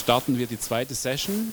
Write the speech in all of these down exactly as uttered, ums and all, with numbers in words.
starten wir die zweite Session.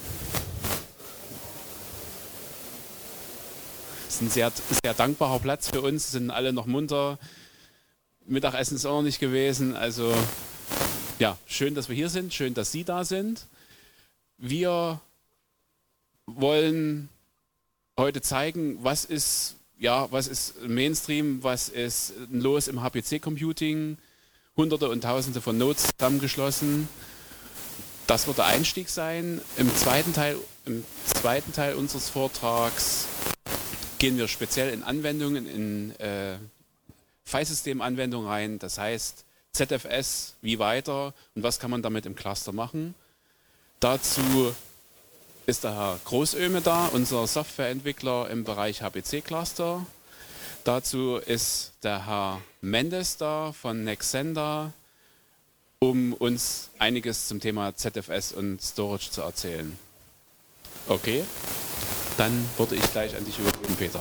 Es ist ein sehr, sehr dankbarer Platz für uns, sind alle noch munter. Mittagessen ist auch noch nicht gewesen, also ja, schön, dass wir hier sind, schön, dass Sie da sind. Wir wollen heute zeigen, was ist, ja, was ist Mainstream, was ist los im H P C-Computing, Hunderte und Tausende von Nodes zusammengeschlossen. Das wird der Einstieg sein. Im zweiten Teil, im zweiten Teil unseres Vortrags gehen wir speziell in Anwendungen, in äh, Filesystem-Anwendungen rein. Das heißt Z F S, wie weiter und was kann man damit im Cluster machen. Dazu ist der Herr Großöme da, unser Softwareentwickler im Bereich H P C-Cluster. Dazu ist der Herr Mendes da von Nexenda, um uns einiges zum Thema Z F S und Storage zu erzählen. Okay, dann würde ich gleich an dich übergeben, Peter.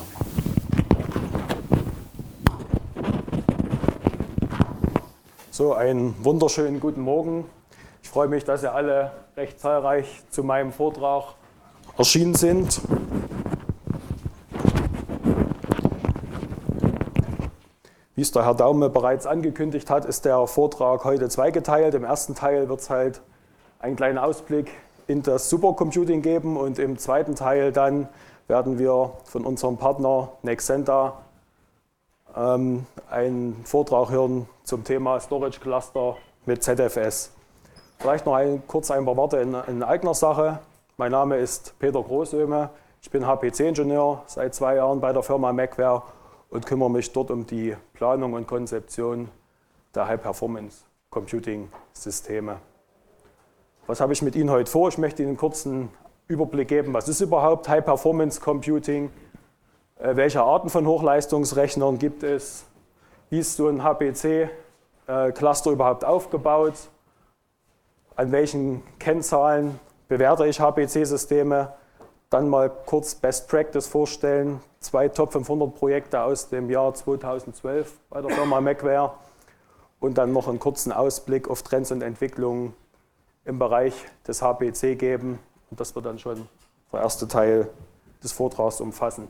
So, einen wunderschönen guten Morgen. Ich freue mich, dass ihr alle recht zahlreich zu meinem Vortrag erschienen sind. Wie es der Herr Daume bereits angekündigt hat, ist der Vortrag heute zweigeteilt. Im ersten Teil wird es halt einen kleinen Ausblick in das Supercomputing geben und im zweiten Teil dann werden wir von unserem Partner Nexenda ähm, einen Vortrag hören zum Thema Storage Cluster mit Z F S. Vielleicht noch ein, kurz ein paar Worte in, in eigener Sache. Mein Name ist Peter Großöme. Ich bin H P C-Ingenieur, seit zwei Jahren bei der Firma Macware und kümmere mich dort um die Planung und Konzeption der High-Performance-Computing-Systeme. Was habe ich mit Ihnen heute vor? Ich möchte Ihnen einen kurzen Überblick geben, was ist überhaupt High-Performance-Computing, äh, welche Arten von Hochleistungsrechnern gibt es, wie ist so ein H P C-Cluster überhaupt aufgebaut, an welchen Kennzahlen bewerte ich H P C-Systeme, dann mal kurz Best Practice vorstellen, zwei Top fünfhundert Projekte aus dem Jahr zweitausendzwölf bei der Firma Macware und dann noch einen kurzen Ausblick auf Trends und Entwicklungen im Bereich des H P C geben. Und das wird dann schon der erste Teil des Vortrags umfassen.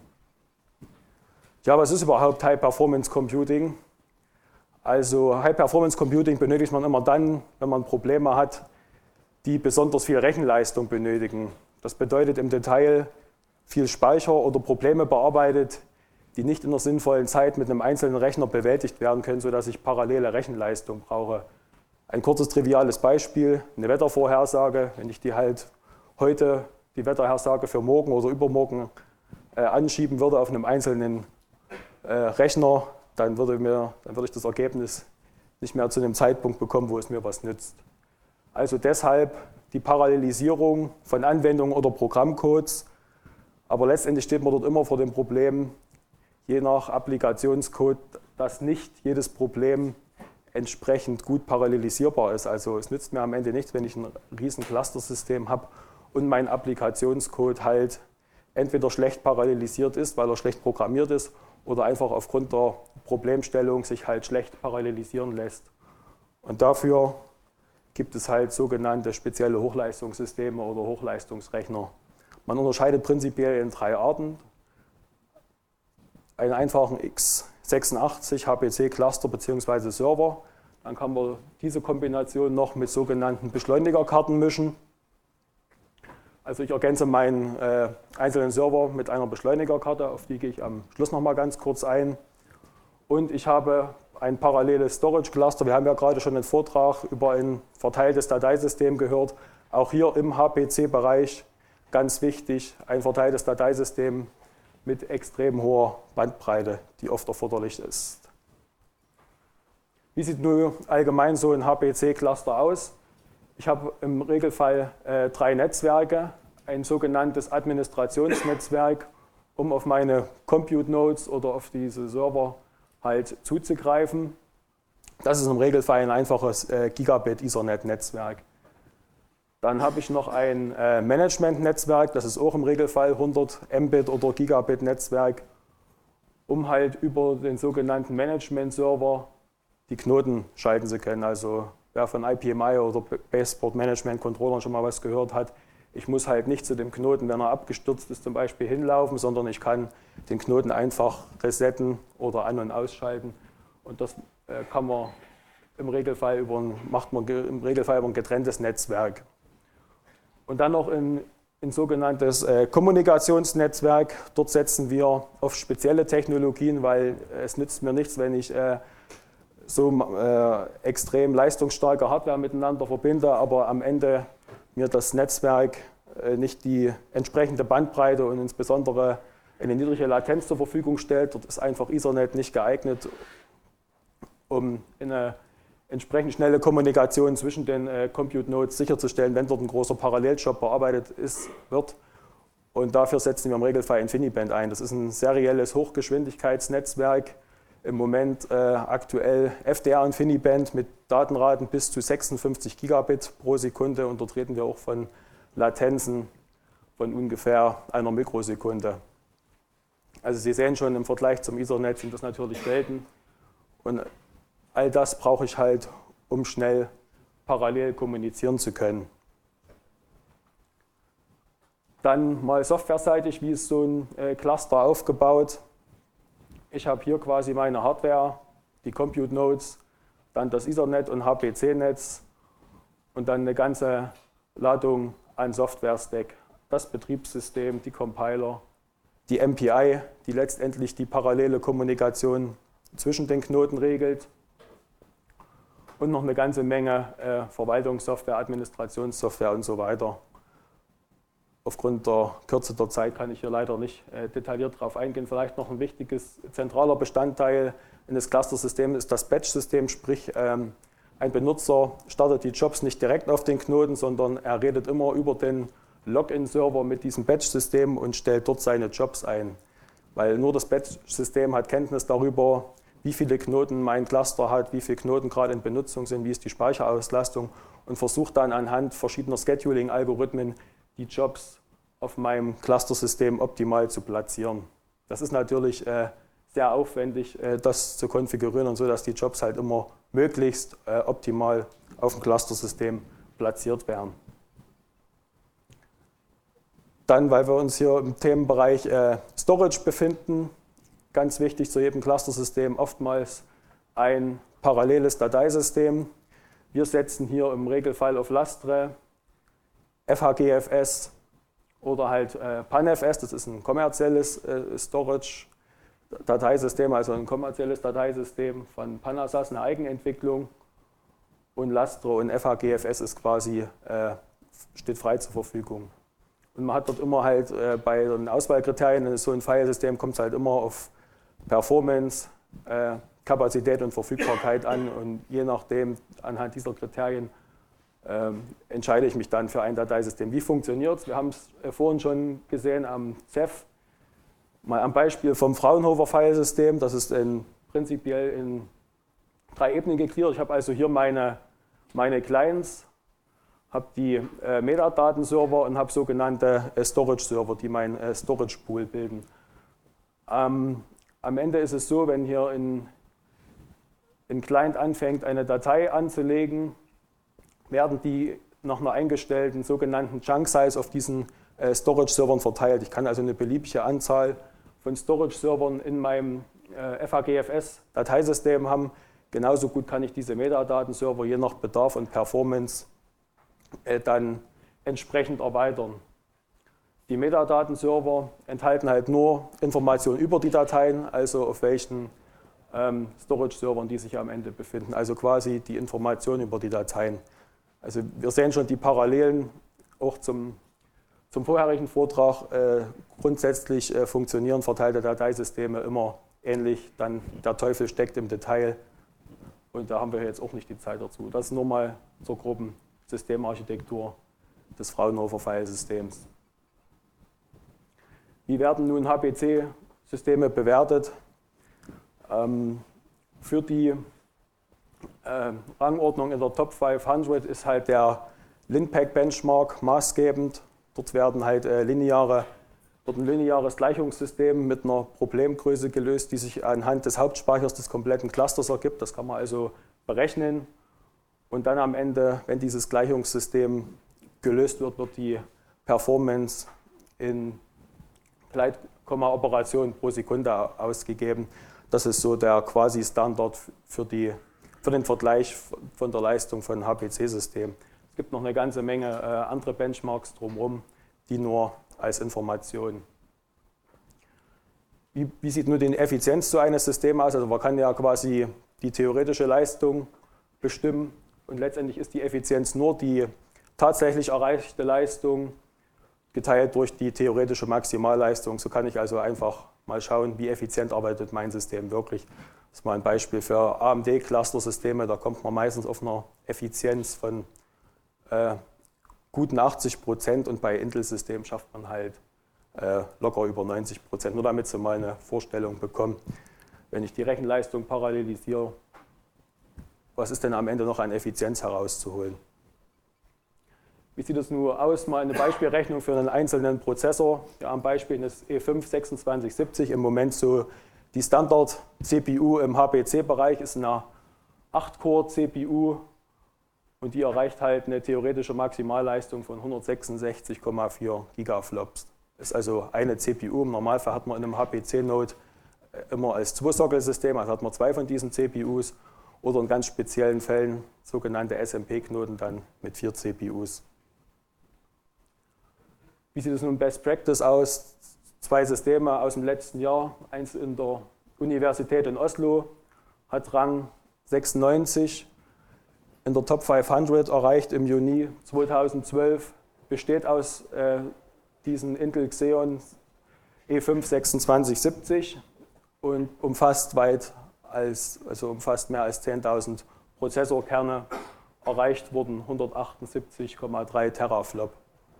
Ja, was ist überhaupt High Performance Computing? Also High Performance Computing benötigt man immer dann, wenn man Probleme hat, die besonders viel Rechenleistung benötigen. Das bedeutet im Detail viel Speicher oder Probleme bearbeitet, die nicht in einer sinnvollen Zeit mit einem einzelnen Rechner bewältigt werden können, sodass ich parallele Rechenleistung brauche. Ein kurzes, triviales Beispiel, eine Wettervorhersage. Wenn ich die halt heute, die Wetterhersage für morgen oder übermorgen äh, anschieben würde auf einem einzelnen äh, Rechner, dann würde, mir, dann würde ich das Ergebnis nicht mehr zu einem Zeitpunkt bekommen, wo es mir was nützt. Also deshalb die Parallelisierung von Anwendungen oder Programmcodes. Aber letztendlich steht man dort immer vor dem Problem, je nach Applikationscode, dass nicht jedes Problem entsprechend gut parallelisierbar ist. Also es nützt mir am Ende nichts, wenn ich ein riesen Clustersystem habe und mein Applikationscode halt entweder schlecht parallelisiert ist, weil er schlecht programmiert ist, oder einfach aufgrund der Problemstellung sich halt schlecht parallelisieren lässt. Und dafür gibt es halt sogenannte spezielle Hochleistungssysteme oder Hochleistungsrechner. Man unterscheidet prinzipiell in drei Arten. Einen einfachen x sechsundachtzig H P C-Cluster bzw. Server. Dann kann man diese Kombination noch mit sogenannten Beschleunigerkarten mischen. Also ich ergänze meinen äh, einzelnen Server mit einer Beschleunigerkarte, auf die gehe ich am Schluss noch mal ganz kurz ein. Und ich habe ein paralleles Storage Cluster. Wir haben ja gerade schon einen Vortrag über ein verteiltes Dateisystem gehört. Auch hier im H P C-Bereich ganz wichtig, ein verteiltes Dateisystem mit extrem hoher Bandbreite, die oft erforderlich ist. Wie sieht nun allgemein so ein H P C-Cluster aus? Ich habe im Regelfall äh, drei Netzwerke, ein sogenanntes Administrationsnetzwerk, um auf meine Compute Nodes oder auf diese Server halt zuzugreifen. Das ist im Regelfall ein einfaches äh, Gigabit-Ethernet-Netzwerk. Dann habe ich noch ein äh, Management-Netzwerk, das ist auch im Regelfall hundert Mbit oder Gigabit-Netzwerk, um halt über den sogenannten Management-Server die Knoten schalten zu können. Also wer von I P M I oder Baseboard Management Controller schon mal was gehört hat, ich muss halt nicht zu dem Knoten, wenn er abgestürzt ist, zum Beispiel hinlaufen, sondern ich kann den Knoten einfach resetten oder an- und ausschalten. Und das äh, kann man im Regelfall über ein, macht man im Regelfall über ein getrenntes Netzwerk. Und dann noch ein, ein sogenanntes äh, Kommunikationsnetzwerk. Dort setzen wir auf spezielle Technologien, weil es nützt mir nichts, wenn ich äh, so äh, extrem leistungsstarke Hardware miteinander verbinde, aber am Ende mir das Netzwerk äh, nicht die entsprechende Bandbreite und insbesondere eine niedrige Latenz zur Verfügung stellt. Dort ist einfach Ethernet nicht geeignet, um eine entsprechend schnelle Kommunikation zwischen den äh, Compute Nodes sicherzustellen, wenn dort ein großer Paralleljob bearbeitet ist, wird. Und dafür setzen wir im Regelfall InfiniBand ein. Das ist ein serielles Hochgeschwindigkeitsnetzwerk. Im Moment äh, aktuell F D R InfiniBand mit Datenraten bis zu sechsundfünfzig Gigabit pro Sekunde. Und dort reden wir auch von Latenzen von ungefähr einer Mikrosekunde. Also Sie sehen schon, im Vergleich zum Ethernet sind das natürlich Welten. Und all das brauche ich halt, um schnell parallel kommunizieren zu können. Dann mal softwareseitig, wie ist so ein äh, Cluster aufgebaut. Ich habe hier quasi meine Hardware, die Compute Nodes, dann das Ethernet und H P C-Netz und dann eine ganze Ladung an Software-Stack. Das Betriebssystem, die Compiler, die M P I, die letztendlich die parallele Kommunikation zwischen den Knoten regelt und noch eine ganze Menge äh, Verwaltungssoftware, Administrationssoftware und so weiter. Aufgrund der Kürze der Zeit kann ich hier leider nicht äh, detailliert darauf eingehen. Vielleicht noch ein wichtiges zentraler Bestandteil eines Cluster-Systems ist das Batch-System, sprich ähm, ein Benutzer startet die Jobs nicht direkt auf den Knoten, sondern er redet immer über den Login-Server mit diesem Batch-System und stellt dort seine Jobs ein. Weil nur das Batch-System hat Kenntnis darüber, wie viele Knoten mein Cluster hat, wie viele Knoten gerade in Benutzung sind, wie ist die Speicherauslastung und versucht dann anhand verschiedener Scheduling-Algorithmen die Jobs auf meinem Cluster-System optimal zu platzieren. Das ist natürlich äh, sehr aufwendig, äh, das zu konfigurieren und so, dass die Jobs halt immer möglichst äh, optimal auf dem Cluster-System platziert werden. Dann, weil wir uns hier im Themenbereich äh, Storage befinden, ganz wichtig zu jedem Cluster-System oftmals ein paralleles Dateisystem. Wir setzen hier im Regelfall auf Lastre, F H G F S oder halt äh, PanFS, das ist ein kommerzielles äh, Storage-Dateisystem, also ein kommerzielles Dateisystem von Panasas, eine Eigenentwicklung. Und Lastre und F H G F S ist quasi, äh, steht frei zur Verfügung. Und man hat dort immer halt äh, bei den Auswahlkriterien in so ein Filesystem kommt es halt immer auf Performance, äh, Kapazität und Verfügbarkeit an und je nachdem anhand dieser Kriterien ähm, entscheide ich mich dann für ein Dateisystem. Wie funktioniert es? Wir haben es äh, vorhin schon gesehen am C E F, mal am Beispiel vom Fraunhofer-Filesystem. Das ist in, prinzipiell in drei Ebenen gegliedert. Ich habe also hier meine, meine Clients, habe die äh, Metadatenserver und habe sogenannte äh, Storage-Server, die mein äh, Storage-Pool bilden. Ähm, am Ende ist es so, wenn hier ein, ein Client anfängt, eine Datei anzulegen, werden die nach einer eingestellten sogenannten Chunk-Size auf diesen äh, Storage-Servern verteilt. Ich kann also eine beliebige Anzahl von Storage-Servern in meinem äh, F H G F S-Dateisystem haben. Genauso gut kann ich diese Metadatenserver je nach Bedarf und Performance äh, dann entsprechend erweitern. Die Metadatenserver enthalten halt nur Informationen über die Dateien, also auf welchen ähm, Storage-Servern die sich am Ende befinden, also quasi die Informationen über die Dateien. Also wir sehen schon die Parallelen auch zum, zum vorherigen Vortrag. Äh, grundsätzlich äh, funktionieren verteilte Dateisysteme immer ähnlich, dann der Teufel steckt im Detail und da haben wir jetzt auch nicht die Zeit dazu. Das nur mal zur groben Systemarchitektur des Fraunhofer-Filesystems. Wie werden nun H P C-Systeme bewertet? Ähm, für die äh, Rangordnung in der Top fünfhundert ist halt der Linpack-Benchmark maßgebend. Dort werden halt äh, lineare, dort ein lineares Gleichungssystem mit einer Problemgröße gelöst, die sich anhand des Hauptspeichers des kompletten Clusters ergibt. Das kann man also berechnen. Und dann am Ende, wenn dieses Gleichungssystem gelöst wird, wird die Performance in Gleitkomma-Operationen pro Sekunde ausgegeben. Das ist so der quasi Standard für, die, für den Vergleich von der Leistung von H P C-Systemen. Es gibt noch eine ganze Menge äh, andere Benchmarks drumherum, die nur als Information. Wie, wie sieht nun die Effizienz so eines Systems aus? Also man kann ja quasi die theoretische Leistung bestimmen und letztendlich ist die Effizienz nur die tatsächlich erreichte Leistung geteilt durch die theoretische Maximalleistung. So kann ich also einfach mal schauen, wie effizient arbeitet mein System wirklich. Das ist mal ein Beispiel für A M D-Cluster-Systeme. Da kommt man meistens auf eine Effizienz von äh, guten achtzig Prozent und bei Intel-Systemen schafft man halt äh, locker über neunzig Prozent. Nur damit Sie mal eine Vorstellung bekommen. Wenn ich die Rechenleistung parallelisiere, was ist denn am Ende noch an Effizienz herauszuholen? Wie sieht es nun aus? Mal eine Beispielrechnung für einen einzelnen Prozessor. Ja, am Beispiel des E fünf sechsundzwanzig siebzig, im Moment so die Standard-C P U im H P C-Bereich ist eine acht Core C P U und die erreicht halt eine theoretische Maximalleistung von hundertsechsundsechzig Komma vier Gigaflops. Das ist also eine C P U. Im Normalfall hat man in einem H P C-Node immer als Zwei-Sockelsystem, also hat man zwei von diesen C P Us oder in ganz speziellen Fällen sogenannte S M P-Knoten dann mit vier C P Us. Wie sieht es nun Best Practice aus? Zwei Systeme aus dem letzten Jahr, eins in der Universität in Oslo, hat Rang sechsundneunzig, in der Top fünfhundert erreicht im Juni zweitausendzwölf, besteht aus äh, diesen Intel Xeon E fünf sechsundzwanzig siebzig und umfasst weit als, also umfasst mehr als zehntausend Prozessorkerne, erreicht wurden hundertachtundsiebzig Komma drei Teraflop.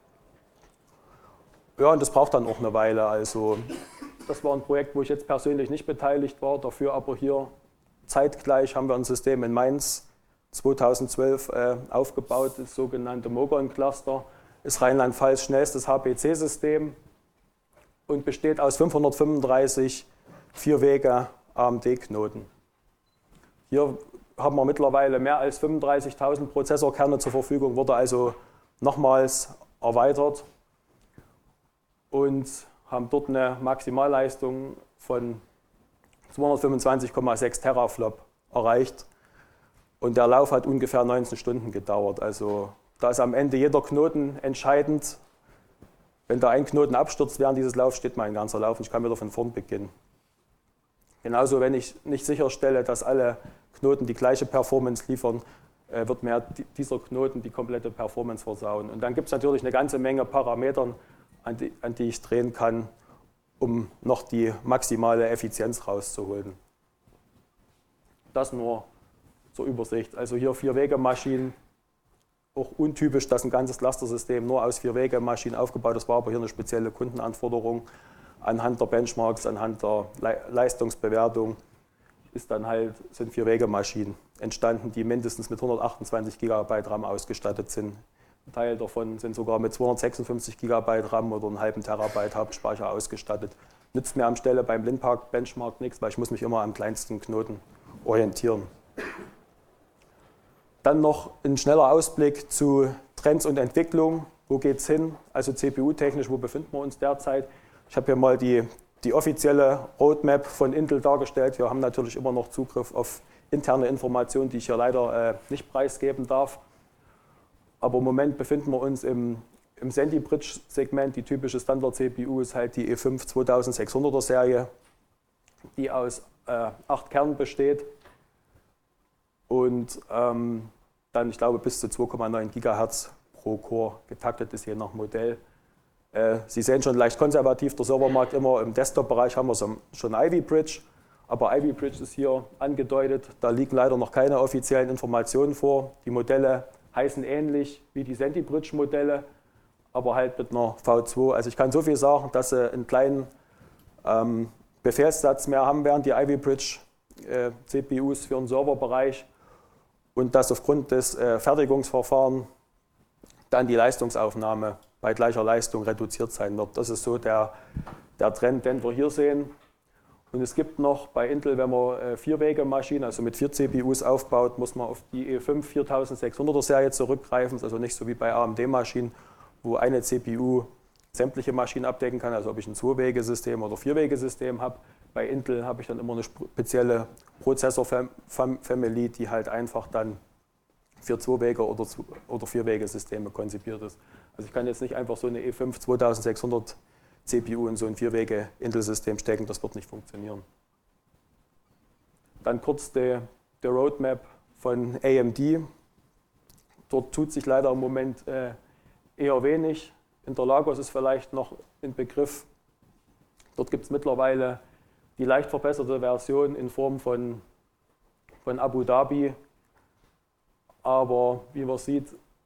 Ja, und das braucht dann auch eine Weile. Also das war ein Projekt, wo ich jetzt persönlich nicht beteiligt war. Dafür aber hier zeitgleich haben wir ein System in Mainz zweitausendzwölf äh, aufgebaut, das sogenannte Mogon-Cluster. Ist Rheinland-Pfalz schnellstes H P C-System und besteht aus fünfhundertfünfunddreißig Vier-Wege A M D-Knoten. Hier haben wir mittlerweile mehr als fünfunddreißigtausend Prozessorkerne zur Verfügung, wurde also nochmals erweitert. Und haben dort eine Maximalleistung von zweihundertfünfundzwanzig Komma sechs Teraflop erreicht. Und der Lauf hat ungefähr neunzehn Stunden gedauert. Also da ist am Ende jeder Knoten entscheidend. Wenn da ein Knoten abstürzt während dieses Laufs, steht mein ganzer Lauf und ich kann wieder von vorn beginnen. Genauso, wenn ich nicht sicherstelle, dass alle Knoten die gleiche Performance liefern, wird mir dieser Knoten die komplette Performance versauen. Und dann gibt es natürlich eine ganze Menge Parametern, An die, an die ich drehen kann, um noch die maximale Effizienz rauszuholen. Das nur zur Übersicht. Also hier Vier-Wege-Maschinen, auch untypisch, dass ein ganzes Clustersystem nur aus Vier-Wege-Maschinen aufgebaut ist, war aber hier eine spezielle Kundenanforderung. Anhand der Benchmarks, anhand der Le- Leistungsbewertung ist dann halt, sind Vier-Wege-Maschinen entstanden, die mindestens mit hundertachtundzwanzig Gigabyte RAM ausgestattet sind. Ein Teil davon sind sogar mit zweihundertsechsundfünfzig Gigabyte RAM oder einen halben Terabyte Hauptspeicher ausgestattet. Nützt mir am Stelle beim Linpark Benchmark nichts, weil ich muss mich immer am kleinsten Knoten orientieren. Dann noch ein schneller Ausblick zu Trends und Entwicklung. Wo geht es hin? Also C P U-technisch, wo befinden wir uns derzeit? Ich habe hier mal die, die offizielle Roadmap von Intel dargestellt. Wir haben natürlich immer noch Zugriff auf interne Informationen, die ich hier leider äh, nicht preisgeben darf. Aber im Moment befinden wir uns im, im Sandy Bridge-Segment. Die typische Standard-C P U ist halt die E fünf zweitausendsechshunderter Serie, die aus äh, acht Kernen besteht und ähm, dann, ich glaube, bis zu zwei Komma neun Gigahertz pro Core getaktet ist, je nach Modell. Äh, Sie sehen schon leicht konservativ, der Servermarkt immer im Desktop-Bereich haben wir schon Ivy Bridge, aber Ivy Bridge ist hier angedeutet. Da liegen leider noch keine offiziellen Informationen vor. Die Modelle heißen ähnlich wie die Sandy Bridge Modelle, aber halt mit einer V zwei. Also ich kann so viel sagen, dass sie einen kleinen ähm, Befehlssatz mehr haben werden, die Ivy Bridge äh, C P Us für den Serverbereich und dass aufgrund des äh, Fertigungsverfahrens dann die Leistungsaufnahme bei gleicher Leistung reduziert sein wird. Das ist so der, der Trend, den wir hier sehen. Und es gibt noch bei Intel, wenn man äh, Vier-Wege-Maschinen, also mit vier C P Us aufbaut, muss man auf die E fünf viertausendsechshunderter Serie zurückgreifen. Das ist also nicht so wie bei A M D-Maschinen, wo eine C P U sämtliche Maschinen abdecken kann, also ob ich ein Zwei-Wege-System oder Vier-Wege-System habe. Bei Intel habe ich dann immer eine spezielle Prozessor-Family, die halt einfach dann für Zwei-Wege- oder, oder Vier-Wege-Systeme konzipiert ist. Also ich kann jetzt nicht einfach so eine E fünf zweitausendsechshundert C P U in so ein Vier-Wege-Intel-System stecken, das wird nicht funktionieren. Dann kurz die, die Roadmap von A M D. Dort tut sich leider im Moment äh, eher wenig. Interlagos ist vielleicht noch ein Begriff. Dort gibt es mittlerweile die leicht verbesserte Version in Form von, von Abu Dhabi. Aber wie man sieht,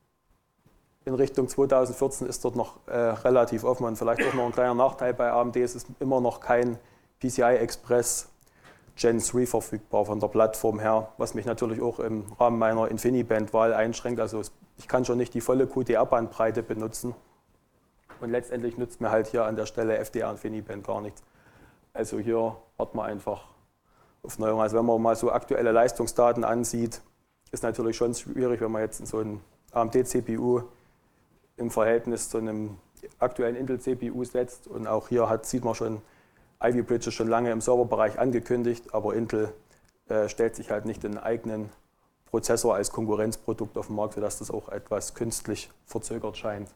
in Richtung zweitausendvierzehn ist dort noch äh, relativ offen und vielleicht auch noch ein kleiner Nachteil bei A M D. Es ist immer noch kein P C I Express Gen drei verfügbar von der Plattform her, was mich natürlich auch im Rahmen meiner InfiniBand-Wahl einschränkt. Also ich kann schon nicht die volle Q D R-Bandbreite benutzen. Und letztendlich nützt mir halt hier an der Stelle F D R InfiniBand gar nichts. Also hier warten wir einfach auf Neuerungen. Also wenn man mal so aktuelle Leistungsdaten ansieht, ist natürlich schon schwierig, wenn man jetzt so ein A M D-C P U im Verhältnis zu einem aktuellen Intel-C P U setzt. Und auch hier hat, sieht man schon, Ivy Bridge ist schon lange im Serverbereich angekündigt, aber Intel äh, stellt sich halt nicht den eigenen Prozessor als Konkurrenzprodukt auf den Markt, sodass das auch etwas künstlich verzögert scheint.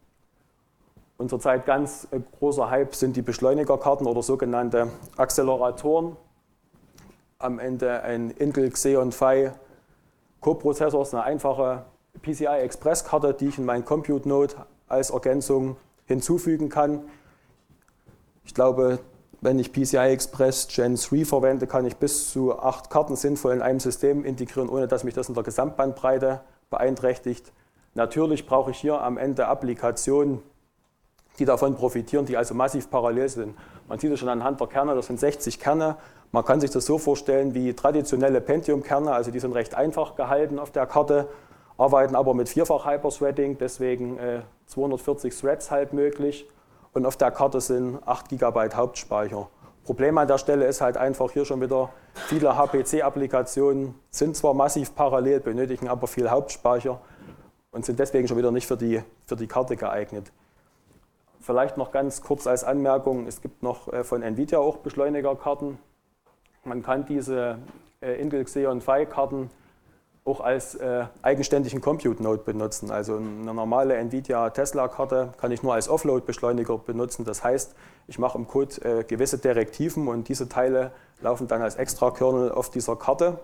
Und zurzeit ganz äh, großer Hype sind die Beschleunigerkarten oder sogenannte Acceleratoren. Am Ende ein Intel Xeon Phi Coprozessor ist eine einfache P C I Express Karte, die ich in meinen Compute Node als Ergänzung hinzufügen kann. Ich glaube, wenn ich P C I Express Gen drei verwende, kann ich bis zu acht Karten sinnvoll in einem System integrieren, ohne dass mich das in der Gesamtbandbreite beeinträchtigt. Natürlich brauche ich hier am Ende Applikationen, die davon profitieren, die also massiv parallel sind. Man sieht es schon anhand der Kerne, das sind sechzig Kerne. Man kann sich das so vorstellen wie traditionelle Pentium-Kerne, also die sind recht einfach gehalten auf der Karte, arbeiten aber mit vierfach Hyperthreading, deswegen äh, zweihundertvierzig Threads halt möglich. Und auf der Karte sind acht Gigabyte Hauptspeicher. Problem an der Stelle ist halt einfach hier schon wieder, viele H P C-Applikationen sind zwar massiv parallel, benötigen aber viel Hauptspeicher und sind deswegen schon wieder nicht für die, für die Karte geeignet. Vielleicht noch ganz kurz als Anmerkung, es gibt noch äh, von Nvidia auch Beschleunigerkarten. Man kann diese äh, Intel Xeon Phi Karten auch als äh, eigenständigen Compute Node benutzen. Also eine normale Nvidia Tesla Karte kann ich nur als Offload-Beschleuniger benutzen. Das heißt, ich mache im Code äh, gewisse Direktiven und diese Teile laufen dann als Extra-Kernel auf dieser Karte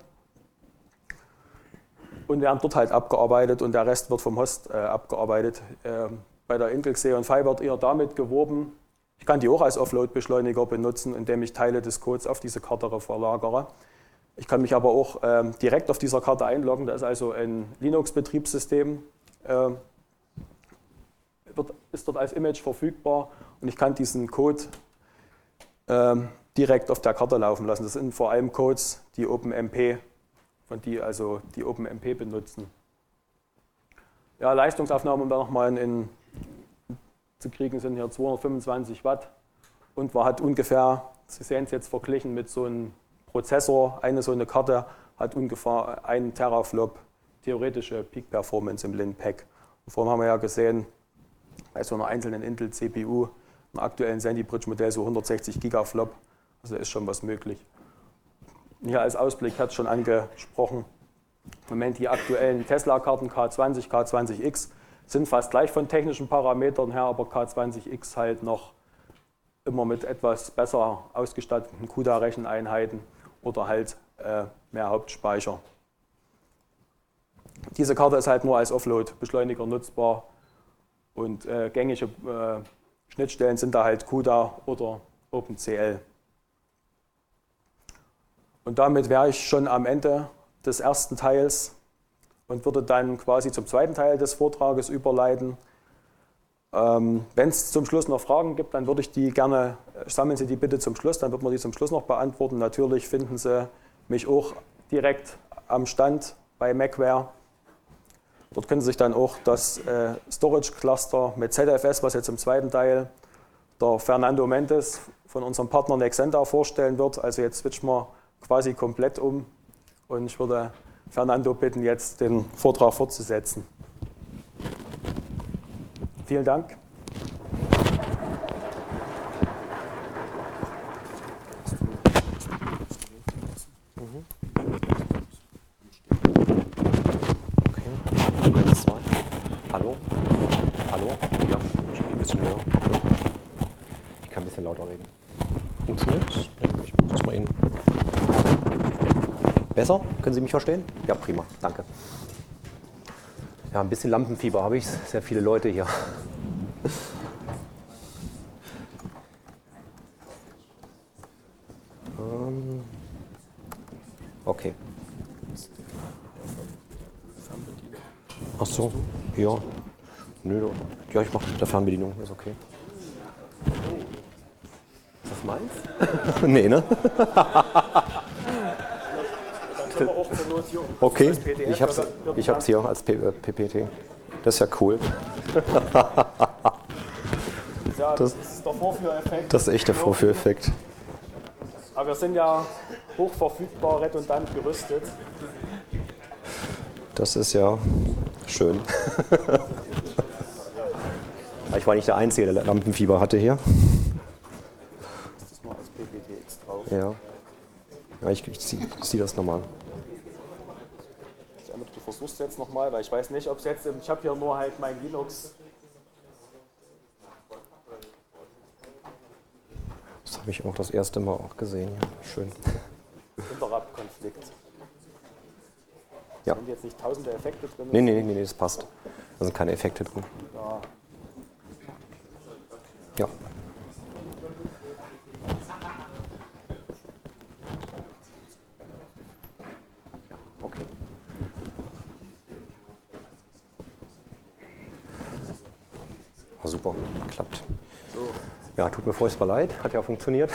und werden dort halt abgearbeitet und der Rest wird vom Host äh, abgearbeitet. Äh, bei der Intel Xeon Phi wird eher damit geworben, ich kann die auch als Offload-Beschleuniger benutzen, indem ich Teile des Codes auf diese Karte verlagere. Ich kann mich aber auch ähm, direkt auf dieser Karte einloggen. Da ist also ein Linux-Betriebssystem, äh, wird, ist dort als Image verfügbar und ich kann diesen Code äh, direkt auf der Karte laufen lassen. Das sind vor allem Codes, die OpenMP, von die also die OpenMP benutzen. Ja, Leistungsaufnahmen, um da nochmal in, in zu kriegen, sind hier zweihundertfünfundzwanzig Watt und man hat ungefähr, Sie sehen es jetzt verglichen mit so einem Prozessor, eine so eine Karte hat ungefähr einen Teraflop theoretische Peak Performance im Lin-Pack. Vorhin haben wir ja gesehen, bei so einer einzelnen Intel C P U, im aktuellen Sandy Bridge Modell so hundertsechzig Gigaflop, also ist schon was möglich. Hier als Ausblick hat es schon angesprochen, im Moment die aktuellen Tesla-Karten K zwanzig, K zwanzig X sind fast gleich von technischen Parametern her, aber K zwanzig X halt noch immer mit etwas besser ausgestatteten CUDA-Recheneinheiten oder halt äh, mehr Hauptspeicher. Diese Karte ist halt nur als Offload-Beschleuniger nutzbar und äh, gängige äh, Schnittstellen sind da halt CUDA oder OpenCL. Und damit wäre ich schon am Ende des ersten Teils und würde dann quasi zum zweiten Teil des Vortrages überleiten. Ähm, Wenn es zum Schluss noch Fragen gibt, dann würde ich die gerne, sammeln Sie die bitte zum Schluss, dann wird man die zum Schluss noch beantworten. Natürlich finden Sie mich auch direkt am Stand bei Macware. Dort können Sie sich dann auch das äh, Storage Cluster mit Z F S, was jetzt im zweiten Teil der Fernando Mendes von unserem Partner Nexenta vorstellen wird. Also jetzt switchen wir quasi komplett um und ich würde Fernando bitten, jetzt den Vortrag fortzusetzen. Vielen Dank. Hallo? Hallo? Ja, ich bin ein bisschen höher. Ich kann ein bisschen lauter reden. Funktioniert? Ich muss mal Ihnen. Besser? Können Sie mich verstehen? Ja, prima. Danke. Ja, ein bisschen Lampenfieber habe ich. Sehr viele Leute hier. Okay. Ach so, ja. Nö, ja, ich mache mit der Fernbedienung, ist okay. Ist das meins? Nee, ne? Okay, ich hab's, ich hab's hier als P P T. Das ist ja cool. Ja, das ist der Vorführeffekt. Das ist echt der Vorführeffekt. Aber wir sind ja hochverfügbar, redundant gerüstet. Das ist ja schön. Ich war nicht der Einzige, der Lampenfieber hatte hier. Das ist mal als P P T X drauf. Ja, ja ich, ich ziehe zieh das nochmal. Du versuchst es jetzt nochmal, weil ich weiß nicht, ob es jetzt, ich habe hier nur halt mein Linux. Das habe ich auch das erste Mal auch gesehen. Ja, schön. Interrupt-Konflikt. Ja. Sind jetzt nicht tausende Effekte drin? Nee, nee, nee, nee, das passt. Da sind keine Effekte drin. Ja. Ja. Okay. Oh, super, klappt. So. Ja, tut mir furchtbar leid, hat ja funktioniert.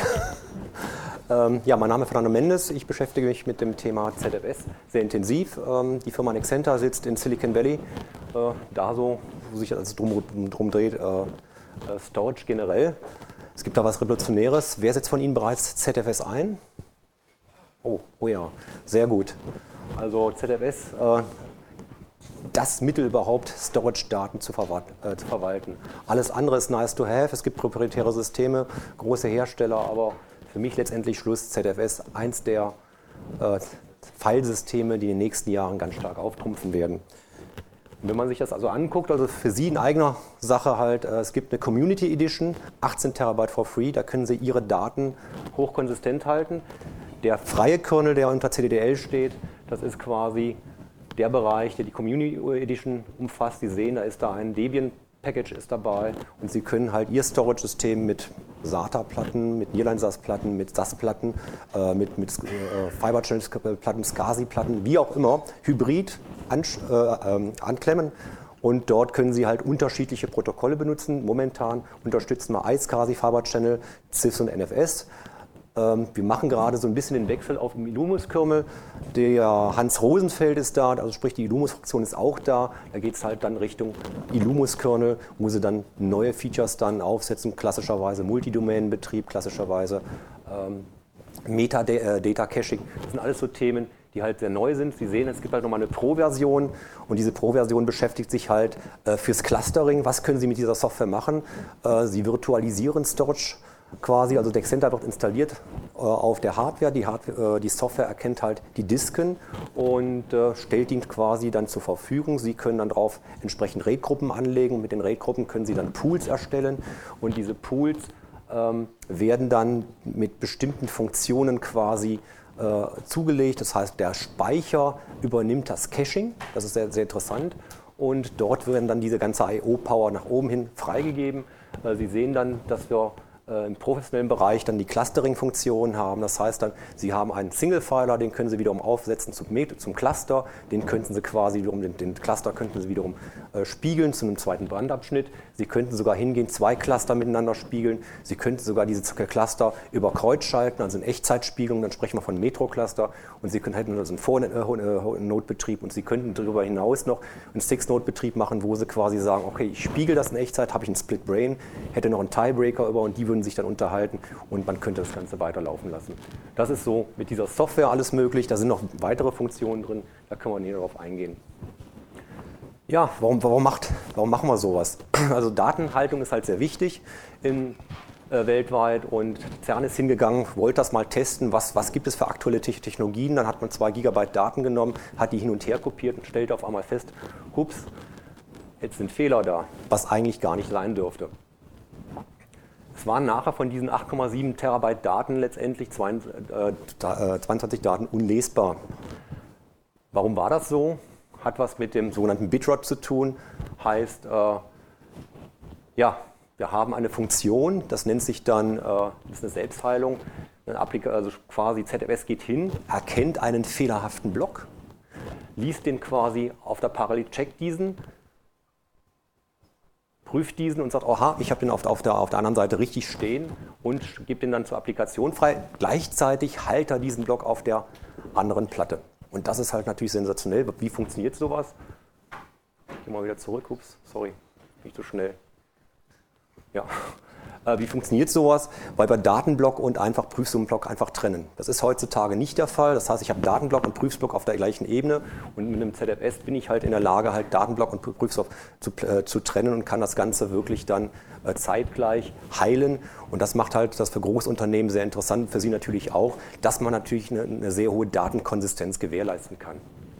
ähm, ja, mein Name ist Fernando Mendes, ich beschäftige mich mit dem Thema Z F S sehr intensiv. Ähm, die Firma Nexenta sitzt in Silicon Valley, äh, da so, wo sich alles drum, drum dreht, äh, äh, Storage generell. Es gibt da was Revolutionäres. Wer setzt von Ihnen bereits Z F S ein? Oh, oh ja, sehr gut. Also Z F S, äh, das Mittel überhaupt, Storage-Daten zu, äh, zu verwalten. Alles andere ist nice to have. Es gibt proprietäre Systeme, große Hersteller, aber für mich letztendlich Schluss Z F S, eins der äh, Filesysteme, die in den nächsten Jahren ganz stark auftrumpfen werden. Und wenn man sich das also anguckt, also für Sie in eigener Sache halt, äh, es gibt eine Community Edition, achtzehn Terabyte for free, da können Sie Ihre Daten hochkonsistent halten. Der freie Kernel, der unter C D D L steht, das ist quasi der Bereich, der die Community Edition umfasst. Sie sehen, da ist da ein Debian-Package ist dabei und Sie können halt Ihr Storage-System mit SATA-Platten, mit Nearline-S A S-Platten, mit S A S-Platten, äh, mit, mit äh, Fiber-Channel-Platten, SCSI-Platten, wie auch immer, hybrid an, äh, äh, anklemmen. Und dort können Sie halt unterschiedliche Protokolle benutzen. Momentan unterstützen wir iSCSI, Fiber Channel, C I F S und N F S. Wir machen gerade so ein bisschen den Wechsel auf den Illumus-Kernel. Der Hans Rosenfeld ist da, also sprich die Illumus-Fraktion ist auch da. Da geht es halt dann Richtung Illumus-Kernel, wo sie dann neue Features dann aufsetzen, klassischerweise Multidomain-Betrieb, klassischerweise ähm, Metadata-Caching. Das sind alles so Themen, die halt sehr neu sind. Sie sehen, es gibt halt nochmal eine Pro-Version und diese Pro-Version beschäftigt sich halt äh, fürs Clustering. Was können Sie mit dieser Software machen? Äh, Sie virtualisieren Storage quasi, also Nexenta wird installiert äh, auf der Hardware. Die, Hardware äh, die Software erkennt halt die Disken und äh, stellt ihn quasi dann zur Verfügung. Sie können dann darauf entsprechend RAID-Gruppen anlegen. Mit den RAID-Gruppen können Sie dann Pools erstellen und diese Pools ähm, werden dann mit bestimmten Funktionen quasi äh, zugelegt. Das heißt, der Speicher übernimmt das Caching. Das ist sehr, sehr interessant. Und dort werden dann diese ganze I O-Power nach oben hin freigegeben. Äh, Sie sehen dann, dass wir äh, im professionellen Bereich dann die Clustering-Funktionen haben. Das heißt dann, Sie haben einen Single-Filer, den können Sie wiederum aufsetzen zum, zum Cluster, den könnten Sie quasi wiederum, den, den Cluster könnten Sie wiederum äh, spiegeln zu einem zweiten Bandabschnitt. Sie könnten sogar hingehen, zwei Cluster miteinander spiegeln. Sie könnten sogar diese Cluster über Kreuz schalten, also in Echtzeitspiegelung, dann sprechen wir von Metro-Cluster. Und Sie können, hätten also einen Four-Node-Betrieb und Sie könnten darüber hinaus noch einen Six-Node-Betrieb machen, wo Sie quasi sagen, okay, ich spiegel das in Echtzeit, habe ich einen Split-Brain, hätte noch einen Tiebreaker über und die würden sich dann unterhalten und man könnte das Ganze weiterlaufen lassen. Das ist so mit dieser Software alles möglich, da sind noch weitere Funktionen drin, da können wir näher darauf eingehen. Ja, warum, warum, macht, warum machen wir sowas? Also Datenhaltung ist halt sehr wichtig in, äh, weltweit und CERN ist hingegangen, wollte das mal testen, was, was gibt es für aktuelle Technologien, dann hat man zwei Gigabyte Daten genommen, hat die hin und her kopiert und stellte auf einmal fest, hups, jetzt sind Fehler da, was eigentlich gar nicht sein dürfte. Es waren nachher von diesen acht Komma sieben Terabyte Daten letztendlich zweiundzwanzig Daten unlesbar. Warum war das so? Hat was mit dem sogenannten Bitrot zu tun. Heißt, äh, ja, wir haben eine Funktion, das nennt sich dann, äh, das ist eine Selbstheilung, eine also quasi Z F S geht hin, erkennt einen fehlerhaften Block, liest den quasi auf der Parallel, checkt diesen, prüft diesen und sagt, aha, ich habe den auf, auf, der, auf der anderen Seite richtig stehen und gibt den dann zur Applikation frei. Gleichzeitig hält er diesen Block auf der anderen Platte. Und das ist halt natürlich sensationell. Wie funktioniert sowas? Ich gehe mal wieder zurück. Ups, sorry, nicht so schnell. Ja. Wie funktioniert sowas? Weil wir Datenblock und einfach Prüfsummenblock einfach trennen. Das ist heutzutage nicht der Fall. Das heißt, ich habe Datenblock und Prüfsblock auf der gleichen Ebene und mit einem Z F S bin ich halt in der Lage, halt Datenblock und Prüfsblock zu, äh, zu trennen und kann das Ganze wirklich dann äh, zeitgleich heilen. Und das macht halt das für Großunternehmen sehr interessant, für Sie natürlich auch, dass man natürlich eine, eine sehr hohe Datenkonsistenz gewährleisten kann.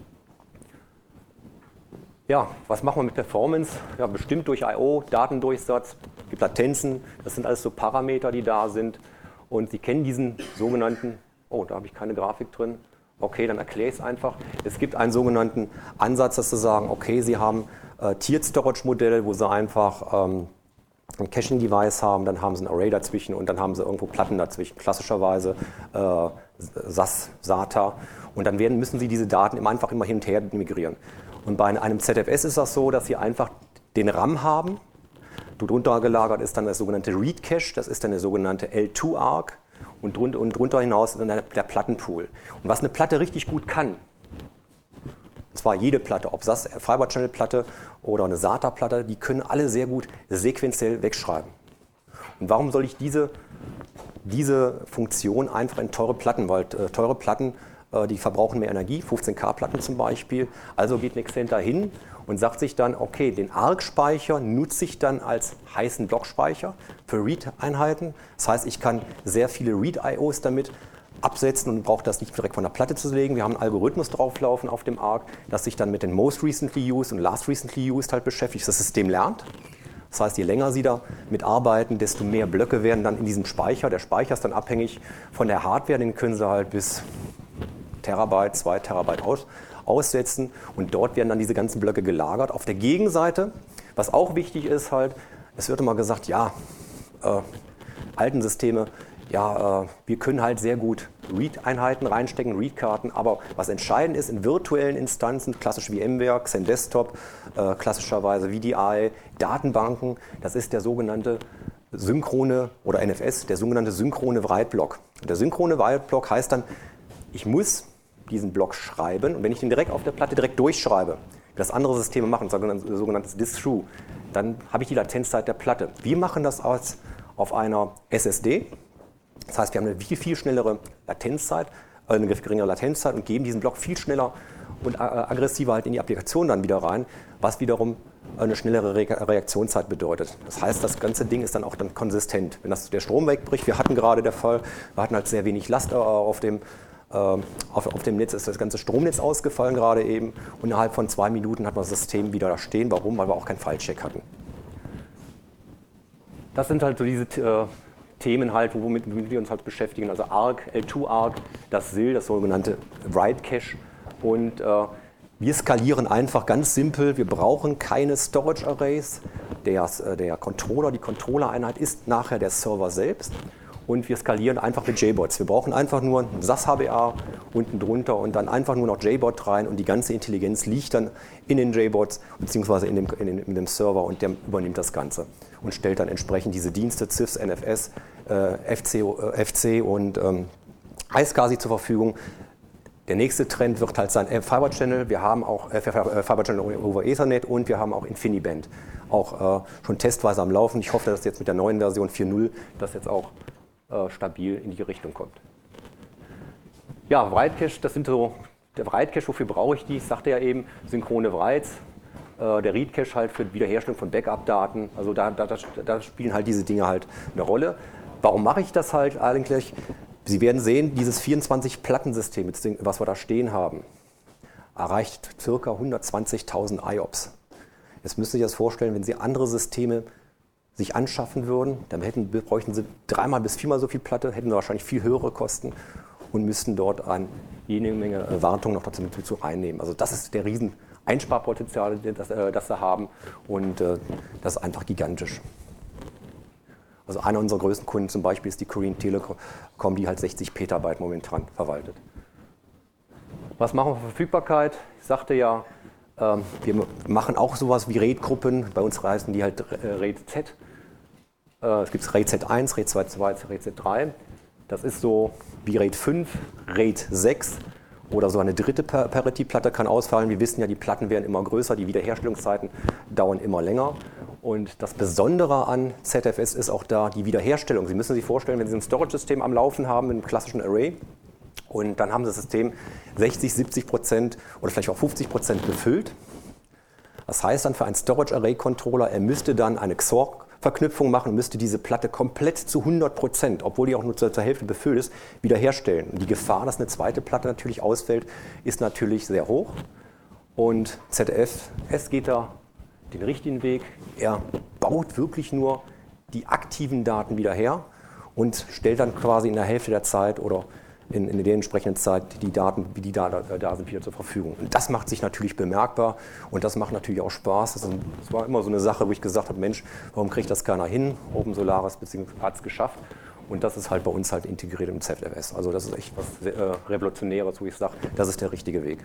Ja, was machen wir mit Performance? Ja, bestimmt durch I O, Datendurchsatz, gibt Latenzen, das sind alles so Parameter, die da sind. Und Sie kennen diesen sogenannten, oh, da habe ich keine Grafik drin. Okay, dann erkläre ich es einfach. Es gibt einen sogenannten Ansatz, dass Sie sagen, okay, Sie haben äh, Tiered Storage Modelle, wo Sie einfach ähm, ein Caching-Device haben, dann haben Sie ein Array dazwischen und dann haben Sie irgendwo Platten dazwischen, klassischerweise äh, S A S, SATA. Und dann werden, müssen Sie diese Daten immer einfach immer hin und her migrieren. Und bei einem Z F S ist das so, dass Sie einfach den RAM haben. Darunter gelagert ist dann das sogenannte Read Cache, das ist dann der sogenannte L zwei Arc und drunter, und drunter hinaus ist dann der, der Plattenpool. Und was eine Platte richtig gut kann, und zwar jede Platte, ob S A S, Fiber Channel Platte oder eine SATA Platte, die können alle sehr gut sequenziell wegschreiben. Und warum soll ich diese, diese Funktion einfach in teure Platten, weil äh, teure Platten die verbrauchen mehr Energie, fünfzehn K Platten zum Beispiel. Also geht Nexenta hin und sagt sich dann, okay, den Arc-Speicher nutze ich dann als heißen Blockspeicher für Read-Einheiten. Das heißt, ich kann sehr viele Read-I Os damit absetzen und brauche das nicht direkt von der Platte zu legen. Wir haben einen Algorithmus drauflaufen auf dem Arc, das sich dann mit den Most Recently Used und Last Recently Used halt beschäftigt. Das System lernt. Das heißt, je länger Sie da mitarbeiten, desto mehr Blöcke werden dann in diesem Speicher. Der Speicher ist dann abhängig von der Hardware, den können Sie halt bis Terabyte, zwei Terabyte aus, aussetzen und dort werden dann diese ganzen Blöcke gelagert. Auf der Gegenseite, was auch wichtig ist halt, es wird immer gesagt, ja, äh, alten Systeme, ja, äh, wir können halt sehr gut Read-Einheiten reinstecken, Read-Karten, aber was entscheidend ist, in virtuellen Instanzen, klassisch wie VMware, XenDesktop, äh, klassischerweise V D I, Datenbanken, das ist der sogenannte synchrone oder N F S, der sogenannte synchrone Write-Block. Der synchrone Write-Block heißt dann, ich muss diesen Block schreiben und wenn ich den direkt auf der Platte direkt durchschreibe, wie das andere Systeme machen, sogenanntes Disk-Through, dann habe ich die Latenzzeit der Platte. Wir machen das als auf einer S S D, das heißt, wir haben eine viel, viel schnellere Latenzzeit, äh, eine geringere Latenzzeit und geben diesen Block viel schneller und aggressiver halt in die Applikation dann wieder rein, was wiederum eine schnellere Re Reaktionszeit bedeutet. Das heißt, das ganze Ding ist dann auch dann konsistent. Wenn das, der Strom wegbricht, wir hatten gerade der Fall, wir hatten halt sehr wenig Last äh, auf dem Auf, auf dem Netz ist das ganze Stromnetz ausgefallen gerade eben und innerhalb von zwei Minuten hat man das System wieder da stehen. Warum? Weil wir auch keinen File-Check hatten. Das sind halt so diese äh, Themen halt, womit, womit wir uns halt beschäftigen. Also Arc, L zwei Arc, das S I L, das sogenannte Write Cache. Und äh, wir skalieren einfach ganz simpel. Wir brauchen keine Storage Arrays. der, der Controller, die Controller-Einheit ist nachher der Server selbst. Und wir skalieren einfach mit J BODs. Wir brauchen einfach nur ein S A S H B A unten drunter und dann einfach nur noch J BOD rein und die ganze Intelligenz liegt dann in den J BODs bzw. In dem, in, dem, in dem Server und der übernimmt das Ganze und stellt dann entsprechend diese Dienste, C I F S, N F S, äh, F C, äh, F C und ähm, iSCSI zur Verfügung. Der nächste Trend wird halt sein Fiber Channel. Wir haben auch äh, Fiber Channel over Ethernet und wir haben auch InfiniBand auch äh, schon testweise am Laufen. Ich hoffe, dass jetzt mit der neuen Version vier Punkt null das jetzt auch stabil in die Richtung kommt. Ja, Write Cache, das sind so, der Write Cache, wofür brauche ich die? Ich sagte ja eben, synchrone Writes, äh, der Read Cache halt für die Wiederherstellung von Backup-Daten, also da, da, da spielen halt diese Dinge halt eine Rolle. Warum mache ich das halt eigentlich? Sie werden sehen, dieses vierundzwanzig-Platten-System, was wir da stehen haben, erreicht ca. hundertzwanzigtausend I O P S. Jetzt müssen Sie sich das vorstellen, wenn Sie andere Systeme sich anschaffen würden, dann hätten, bräuchten sie dreimal bis viermal so viel Platte, hätten wahrscheinlich viel höhere Kosten und müssten dort eine jede Menge Wartung noch dazu reinnehmen. Also das ist der riesen Einsparpotenzial, das, das wir haben und äh, das ist einfach gigantisch. Also einer unserer größten Kunden zum Beispiel ist die Korean Telekom, die halt sechzig Petabyte momentan verwaltet. Was machen wir für Verfügbarkeit? Ich sagte ja, wir machen auch sowas wie RAID-Gruppen, bei uns heißen die halt RAID Z. Es gibt RAID Z eins, RAID zwei Punkt zwei, RAID Z drei. Das ist so wie RAID fünf, RAID sechs oder so eine dritte Parity-Platte kann ausfallen. Wir wissen ja, die Platten werden immer größer, die Wiederherstellungszeiten dauern immer länger. Und das Besondere an Z F S ist auch da die Wiederherstellung. Sie müssen sich vorstellen, wenn Sie ein Storage-System am Laufen haben mit einem klassischen Array, und dann haben Sie das System sechzig, siebzig Prozent oder vielleicht auch fünfzig Prozent befüllt. Das heißt dann für einen Storage Array Controller, er müsste dann eine X O R-Verknüpfung machen und müsste diese Platte komplett zu hundert Prozent, obwohl die auch nur zur, zur Hälfte befüllt ist, wiederherstellen. Und die Gefahr, dass eine zweite Platte natürlich ausfällt, ist natürlich sehr hoch. Und Z F S geht da den richtigen Weg. Er baut wirklich nur die aktiven Daten wieder her und stellt dann quasi in der Hälfte der Zeit oder In, in der entsprechenden Zeit die Daten, wie die da, da sind, wieder zur Verfügung. Und das macht sich natürlich bemerkbar und das macht natürlich auch Spaß. Das, ist, das war immer so eine Sache, wo ich gesagt habe, Mensch, warum kriegt das keiner hin? Open Solaris hat es geschafft und das ist halt bei uns halt integriert im Z F S. Also das ist echt was äh, Revolutionäres, wo ich sage, das ist der richtige Weg.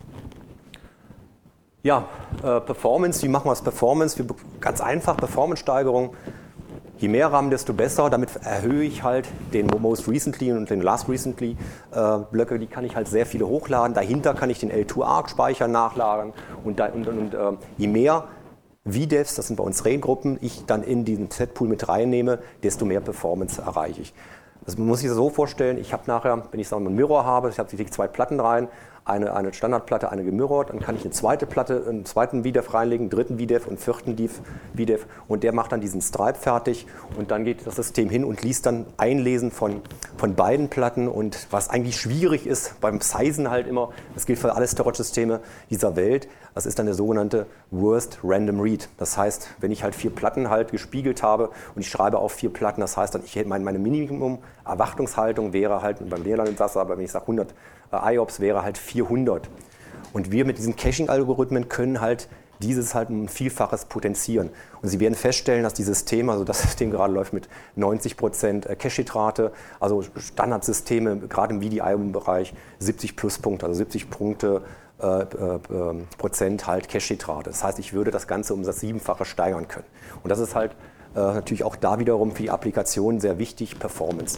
Ja, äh, Performance, wie machen wir das Performance? Wir, ganz einfach, Performance-Steigerung. Je mehr RAM, desto besser. Damit erhöhe ich halt den Most Recently und den Last Recently äh, Blöcke. Die kann ich halt sehr viele hochladen. Dahinter kann ich den L zwei A R C-Speicher nachlagern. Und, da, und, und äh, je mehr V DEVs, das sind bei uns RAID-Gruppen, ich dann in diesen Z-Pool mit reinnehme, desto mehr Performance erreiche ich. Also man muss sich das so vorstellen, ich habe nachher, wenn ich so einen Mirror habe, ich habe zwei Platten rein, eine, eine Standardplatte, eine gemirrored, dann kann ich eine zweite Platte, einen zweiten V DEV reinlegen, einen dritten V DEV und einen vierten V DEV und der macht dann diesen Stripe fertig und dann geht das System hin und liest dann Einlesen von, von beiden Platten und was eigentlich schwierig ist beim Sizen halt immer, das gilt für alle Storage-Systeme dieser Welt, das ist dann der sogenannte Worst Random Read. Das heißt, wenn ich halt vier Platten halt gespiegelt habe und ich schreibe auf vier Platten, das heißt dann, ich hätte meine, meine Minimum-Erwartungshaltung wäre halt beim W L A N, aber wenn ich sage hundert I O P S wäre halt vierhundert. Und wir mit diesen Caching-Algorithmen können halt dieses halt ein Vielfaches potenzieren. Und Sie werden feststellen, dass dieses System, also das System gerade läuft mit neunzig Prozent Cache-Rate, also Standardsysteme, gerade im V D I-Bereich, siebzig Pluspunkte, also siebzig Punkte äh, äh, Prozent halt Cache-Rate. Das heißt, ich würde das Ganze um das Siebenfache steigern können. Und das ist halt äh, natürlich auch da wiederum für die Applikation sehr wichtig, Performance.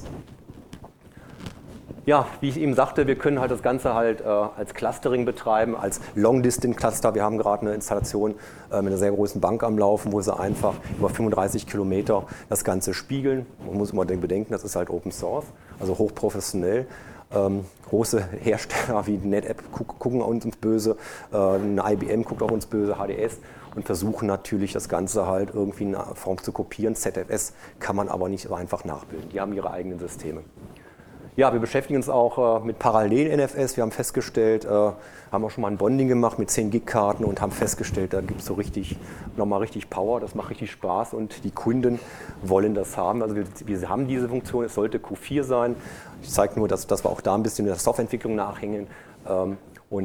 Ja, wie ich eben sagte, wir können halt das Ganze halt äh, als Clustering betreiben, als Long-Distance-Cluster. Wir haben gerade eine Installation äh, mit einer sehr großen Bank am Laufen, wo sie einfach über fünfunddreißig Kilometer das Ganze spiegeln. Man muss immer bedenken, das ist halt Open Source, also hochprofessionell. Ähm, große Hersteller wie NetApp gucken uns böse, äh, eine I B M guckt auch uns böse, H D S und versuchen natürlich das Ganze halt irgendwie in einer Form zu kopieren. Z F S kann man aber nicht so einfach nachbilden. Die haben ihre eigenen Systeme. Ja, wir beschäftigen uns auch äh, mit Parallel-N F S. Wir haben festgestellt, äh, haben auch schon mal ein Bonding gemacht mit zehn Gig Karten und haben festgestellt, da gibt es so richtig, nochmal richtig Power, das macht richtig Spaß und die Kunden wollen das haben. Also wir, wir haben diese Funktion, es sollte Q vier sein. Ich zeige nur, dass, dass wir auch da ein bisschen in der Softwareentwicklung nachhängen. Ähm, und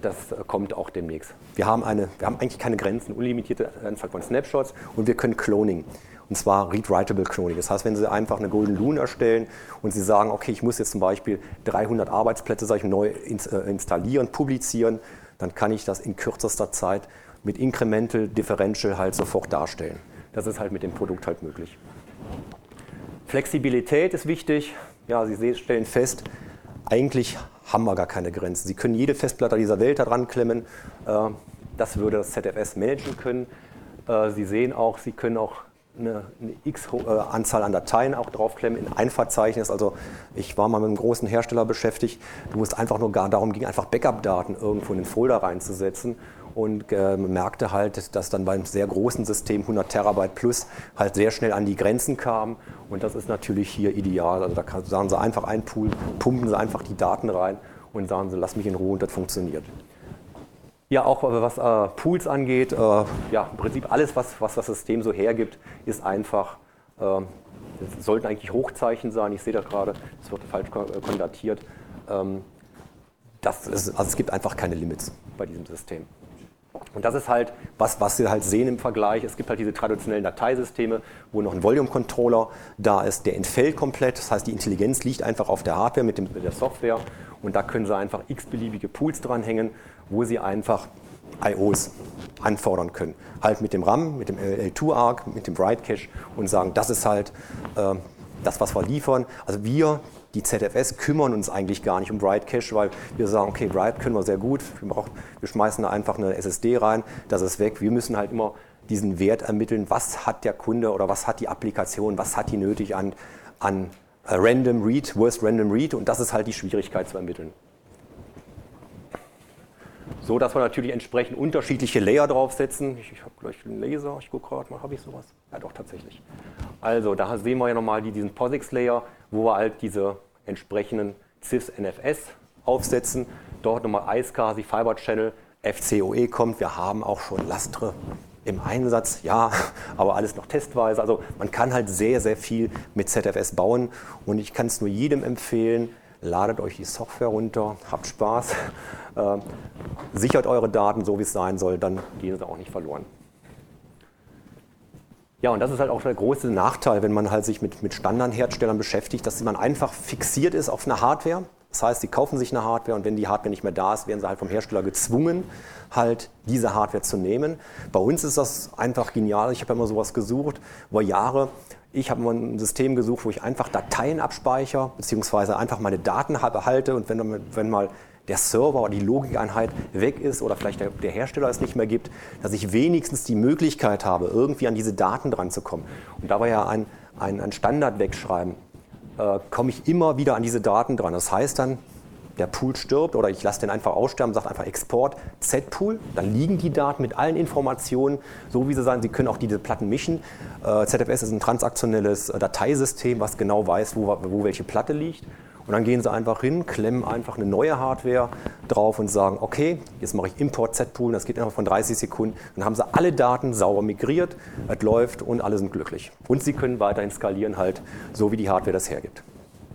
das kommt auch demnächst. Wir haben, eine, wir haben eigentlich keine Grenzen, unlimitierte Anzahl von Snapshots und wir können Cloning. Und zwar Read-Writable Cloning. Das heißt, wenn Sie einfach eine Golden Loon erstellen und Sie sagen, okay, ich muss jetzt zum Beispiel dreihundert Arbeitsplätze sag ich, neu installieren, publizieren, dann kann ich das in kürzester Zeit mit Incremental Differential halt sofort darstellen. Das ist halt mit dem Produkt halt möglich. Flexibilität ist wichtig. Ja, Sie stellen fest, eigentlich haben wir gar keine Grenzen. Sie können jede Festplatte dieser Welt da dran klemmen. Das würde das Z F S managen können. Sie sehen auch, Sie können auch eine, eine X-Anzahl an Dateien auch draufklemmen in ein Verzeichnis. Also ich war mal mit einem großen Hersteller beschäftigt. Du musst einfach nur gar darum ging, einfach Backup-Daten irgendwo in den Folder reinzusetzen. Und äh, merkte halt, dass dann beim sehr großen System hundert Terabyte plus halt sehr schnell an die Grenzen kam. Und das ist natürlich hier ideal. Also da kann, sagen Sie einfach ein Pool, pumpen Sie einfach die Daten rein und sagen Sie, lass mich in Ruhe und das funktioniert. Ja, auch was äh, Pools angeht, äh, ja, im Prinzip alles, was, was das System so hergibt, ist einfach, äh, es sollten eigentlich Hochzeichen sein. Ich sehe da gerade, es wird falsch konvertiert. Ähm, das ist, also es gibt einfach keine Limits bei diesem System. Und das ist halt, was, was Sie halt sehen im Vergleich. Es gibt halt diese traditionellen Dateisysteme, wo noch ein Volume-Controller da ist, der entfällt komplett. Das heißt, die Intelligenz liegt einfach auf der Hardware mit, dem, mit der Software. Und da können Sie einfach x-beliebige Pools dranhängen, wo Sie einfach I Os anfordern können. Halt mit dem RAM, mit dem L zwei Arc, mit dem Write Cache und sagen, das ist halt äh, das, was wir liefern. Also wir, die Z F S, kümmern uns eigentlich gar nicht um Write Cache, weil wir sagen, okay, Write können wir sehr gut, wir, brauchen, wir schmeißen da einfach eine S S D rein, das ist weg. Wir müssen halt immer diesen Wert ermitteln, was hat der Kunde oder was hat die Applikation, was hat die nötig an, an Random Read, Worst Random Read, und das ist halt die Schwierigkeit zu ermitteln. So, dass wir natürlich entsprechend unterschiedliche Layer draufsetzen. Ich, ich habe gleich einen Laser, ich gucke gerade mal, habe ich sowas? Ja doch, tatsächlich. Also, da sehen wir ja nochmal diesen POSIX-Layer, wo wir halt diese entsprechenden C I Fs N F S aufsetzen. Dort nochmal iSCSI, Fiber Channel, F C O E kommt. Wir haben auch schon Lastre im Einsatz, ja, aber alles noch testweise. Also man kann halt sehr, sehr viel mit Z F S bauen und ich kann es nur jedem empfehlen, ladet euch die Software runter, habt Spaß, äh, sichert eure Daten so, wie es sein soll, dann gehen sie auch nicht verloren. Ja, und das ist halt auch der große Nachteil, wenn man halt sich mit, mit Standardherstellern beschäftigt, dass man einfach fixiert ist auf eine Hardware. Das heißt, sie kaufen sich eine Hardware und wenn die Hardware nicht mehr da ist, werden sie halt vom Hersteller gezwungen, halt diese Hardware zu nehmen. Bei uns ist das einfach genial. Ich habe ja immer sowas gesucht, über Jahre. Ich habe mal ein System gesucht, wo ich einfach Dateien abspeichere, beziehungsweise einfach meine Daten behalte und wenn, wenn mal der Server oder die Logikeinheit weg ist oder vielleicht der, der Hersteller es nicht mehr gibt, dass ich wenigstens die Möglichkeit habe, irgendwie an diese Daten dran zu kommen. Und da war ja ein, ein, ein Standard wegschreiben, äh, komme ich immer wieder an diese Daten dran. Das heißt dann, der Pool stirbt oder ich lasse den einfach aussterben, sage einfach Export Z-Pool, dann liegen die Daten mit allen Informationen, so wie sie sein. Sie können auch diese Platten mischen. Äh, Z F S ist ein transaktionelles Dateisystem, was genau weiß, wo, wo welche Platte liegt. Und dann gehen sie einfach hin, klemmen einfach eine neue Hardware drauf und sagen, okay, jetzt mache ich Import Z-Pool, das geht einfach von dreißig Sekunden. Dann haben sie alle Daten sauber migriert, es läuft und alle sind glücklich. Und sie können weiterhin skalieren, halt so wie die Hardware das hergibt.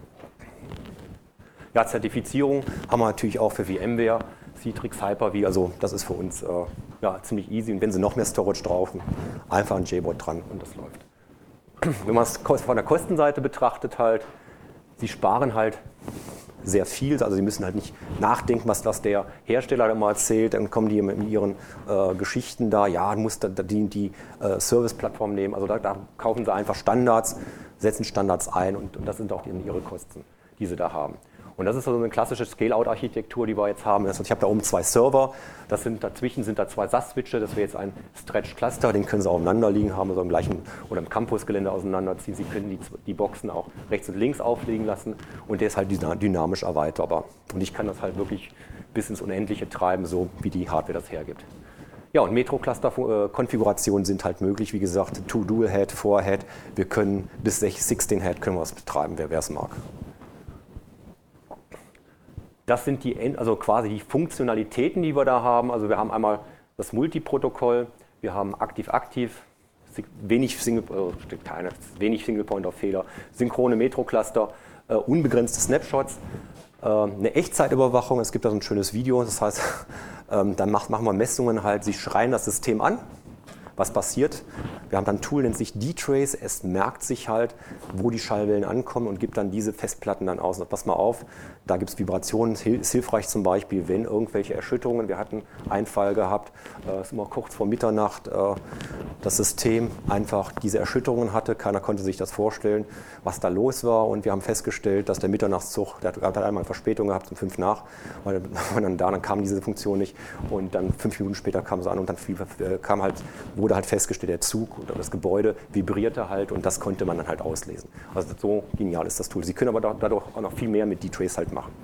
Ja, Zertifizierung haben wir natürlich auch für VMware, Citrix, Hyper-V, also das ist für uns äh, ja, ziemlich easy. Und wenn Sie noch mehr Storage drauf haben, einfach ein JBOD dran und das läuft. Wenn man es von der Kostenseite betrachtet, halt, Sie sparen halt sehr viel, also Sie müssen halt nicht nachdenken, was, was der Hersteller immer erzählt, dann kommen die mit ihren äh, Geschichten da, ja, du musst da, die, die äh, Service-Plattform nehmen, also da, da kaufen Sie einfach Standards, setzen Standards ein und, und das sind auch die, Ihre Kosten, die Sie da haben. Und das ist also eine klassische Scale-Out-Architektur, die wir jetzt haben. Ich habe da oben zwei Server, das sind, dazwischen sind da zwei S A S-Switche, das wäre jetzt ein Stretch-Cluster, den können Sie auch aufeinander liegen haben, also im gleichen oder im Campusgelände auseinanderziehen. Sie können die, die Boxen auch rechts und links auflegen lassen und der ist halt dynamisch erweiterbar. Und ich kann das halt wirklich bis ins Unendliche treiben, so wie die Hardware das hergibt. Ja, und Metro-Cluster-Konfigurationen sind halt möglich, wie gesagt, Two-Dual-Head, Four-Head, wir können bis sechzehn-Head können wir das betreiben, wer es mag. Das sind die, also quasi die Funktionalitäten, die wir da haben. Also wir haben einmal das Multiprotokoll, wir haben aktiv-aktiv, wenig Single, äh, keine, wenig Single-Point-of-Fehler, synchrone Metro-Cluster, äh, unbegrenzte Snapshots, äh, eine Echtzeitüberwachung. Es gibt da so ein schönes Video, das heißt, Ähm, dann macht, machen wir Messungen halt, sie schreien das System an. Was passiert? Wir haben dann ein Tool, nennt sich D-Trace. Es merkt sich halt, wo die Schallwellen ankommen und gibt dann diese Festplatten dann aus. Und pass mal auf, da gibt es Vibrationen. Es ist hilfreich zum Beispiel, wenn irgendwelche Erschütterungen, wir hatten einen Fall gehabt, äh, ist immer kurz vor Mitternacht, äh, das System einfach diese Erschütterungen hatte. Keiner konnte sich das vorstellen, was da los war. Und wir haben festgestellt, dass der Mitternachtszug, der hat einmal Verspätung gehabt, um fünf nach, weil dann, da, dann kam diese Funktion nicht. Und dann fünf Minuten später kam sie an und dann kam halt, wurde halt festgestellt, der Zug oder das Gebäude vibrierte halt und das konnte man dann halt auslesen. Also so genial ist das Tool. Sie können aber dadurch auch noch viel mehr mit D-Trace halt machen.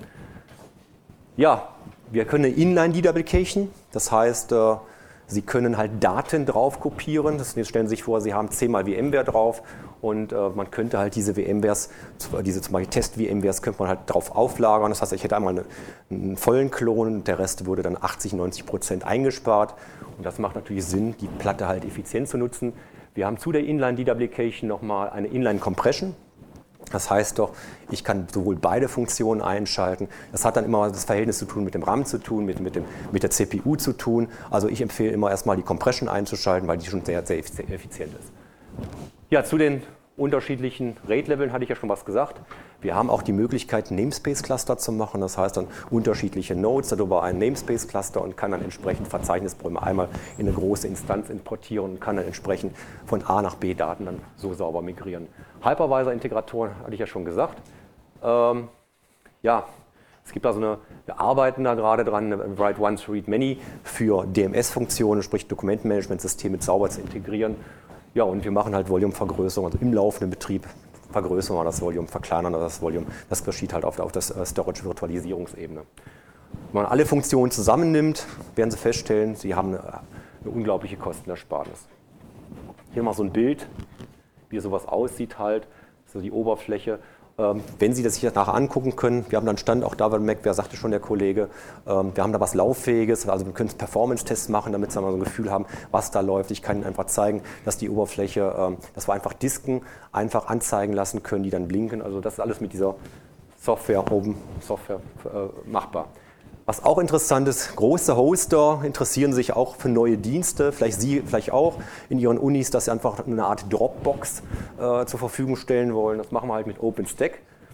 Ja, wir können eine Inline-Deduplication, das heißt, äh, Sie können halt Daten drauf kopieren. Das, jetzt stellen Sie sich vor, Sie haben zehnmal VMware drauf und äh, man könnte halt diese VMwares, diese zum Beispiel Test-VMwares, könnte man halt drauf auflagern. Das heißt, ich hätte einmal eine, einen vollen Klon und der Rest würde dann achtzig, neunzig Prozent eingespart. Und das macht natürlich Sinn, die Platte halt effizient zu nutzen. Wir haben zu der Inline-Deduplication nochmal eine Inline-Compression. Das heißt doch, ich kann sowohl beide Funktionen einschalten. Das hat dann immer das Verhältnis zu tun mit dem RAM zu tun, mit, mit, dem, mit der C P U zu tun. Also ich empfehle immer erstmal die Compression einzuschalten, weil die schon sehr, sehr effizient ist. Ja, zu den unterschiedlichen RAID-Leveln hatte ich ja schon was gesagt. Wir haben auch die Möglichkeit, Namespace-Cluster zu machen. Das heißt dann unterschiedliche Nodes, darüber ein Namespace-Cluster und kann dann entsprechend Verzeichnisbäume einmal in eine große Instanz importieren und kann dann entsprechend von A nach B Daten dann so sauber migrieren. Hypervisor-Integratoren hatte ich ja schon gesagt. Ähm, ja, es gibt also eine, wir arbeiten da gerade dran, eine Write Once, Read Many für D M S-Funktionen, sprich Dokumentenmanagementsysteme sauber zu integrieren. Ja, und wir machen halt Volume-Vergrößerung, also im laufenden Betrieb vergrößern wir das Volume, verkleinern wir das Volume. Das geschieht halt auf, auf der Storage-Virtualisierungsebene. Wenn man alle Funktionen zusammennimmt, werden Sie feststellen, Sie haben eine, eine unglaubliche Kostenersparnis. Hier mal so ein Bild, wie sowas aussieht halt, so die Oberfläche. Ähm, wenn Sie das sich nachher angucken können, wir haben dann Stand, auch da bei Mac, wer sagte schon der Kollege, ähm, wir haben da was Lauffähiges, also wir können Performance-Tests machen, damit Sie mal so ein Gefühl haben, was da läuft. Ich kann Ihnen einfach zeigen, dass die Oberfläche, ähm, dass wir einfach Disken einfach anzeigen lassen können, die dann blinken. Also das ist alles mit dieser Software, Open Software äh, machbar. Was auch interessant ist, große Hoster interessieren sich auch für neue Dienste, vielleicht Sie vielleicht auch in Ihren Unis, dass Sie einfach eine Art Dropbox äh, zur Verfügung stellen wollen. Das machen wir halt mit OpenStack.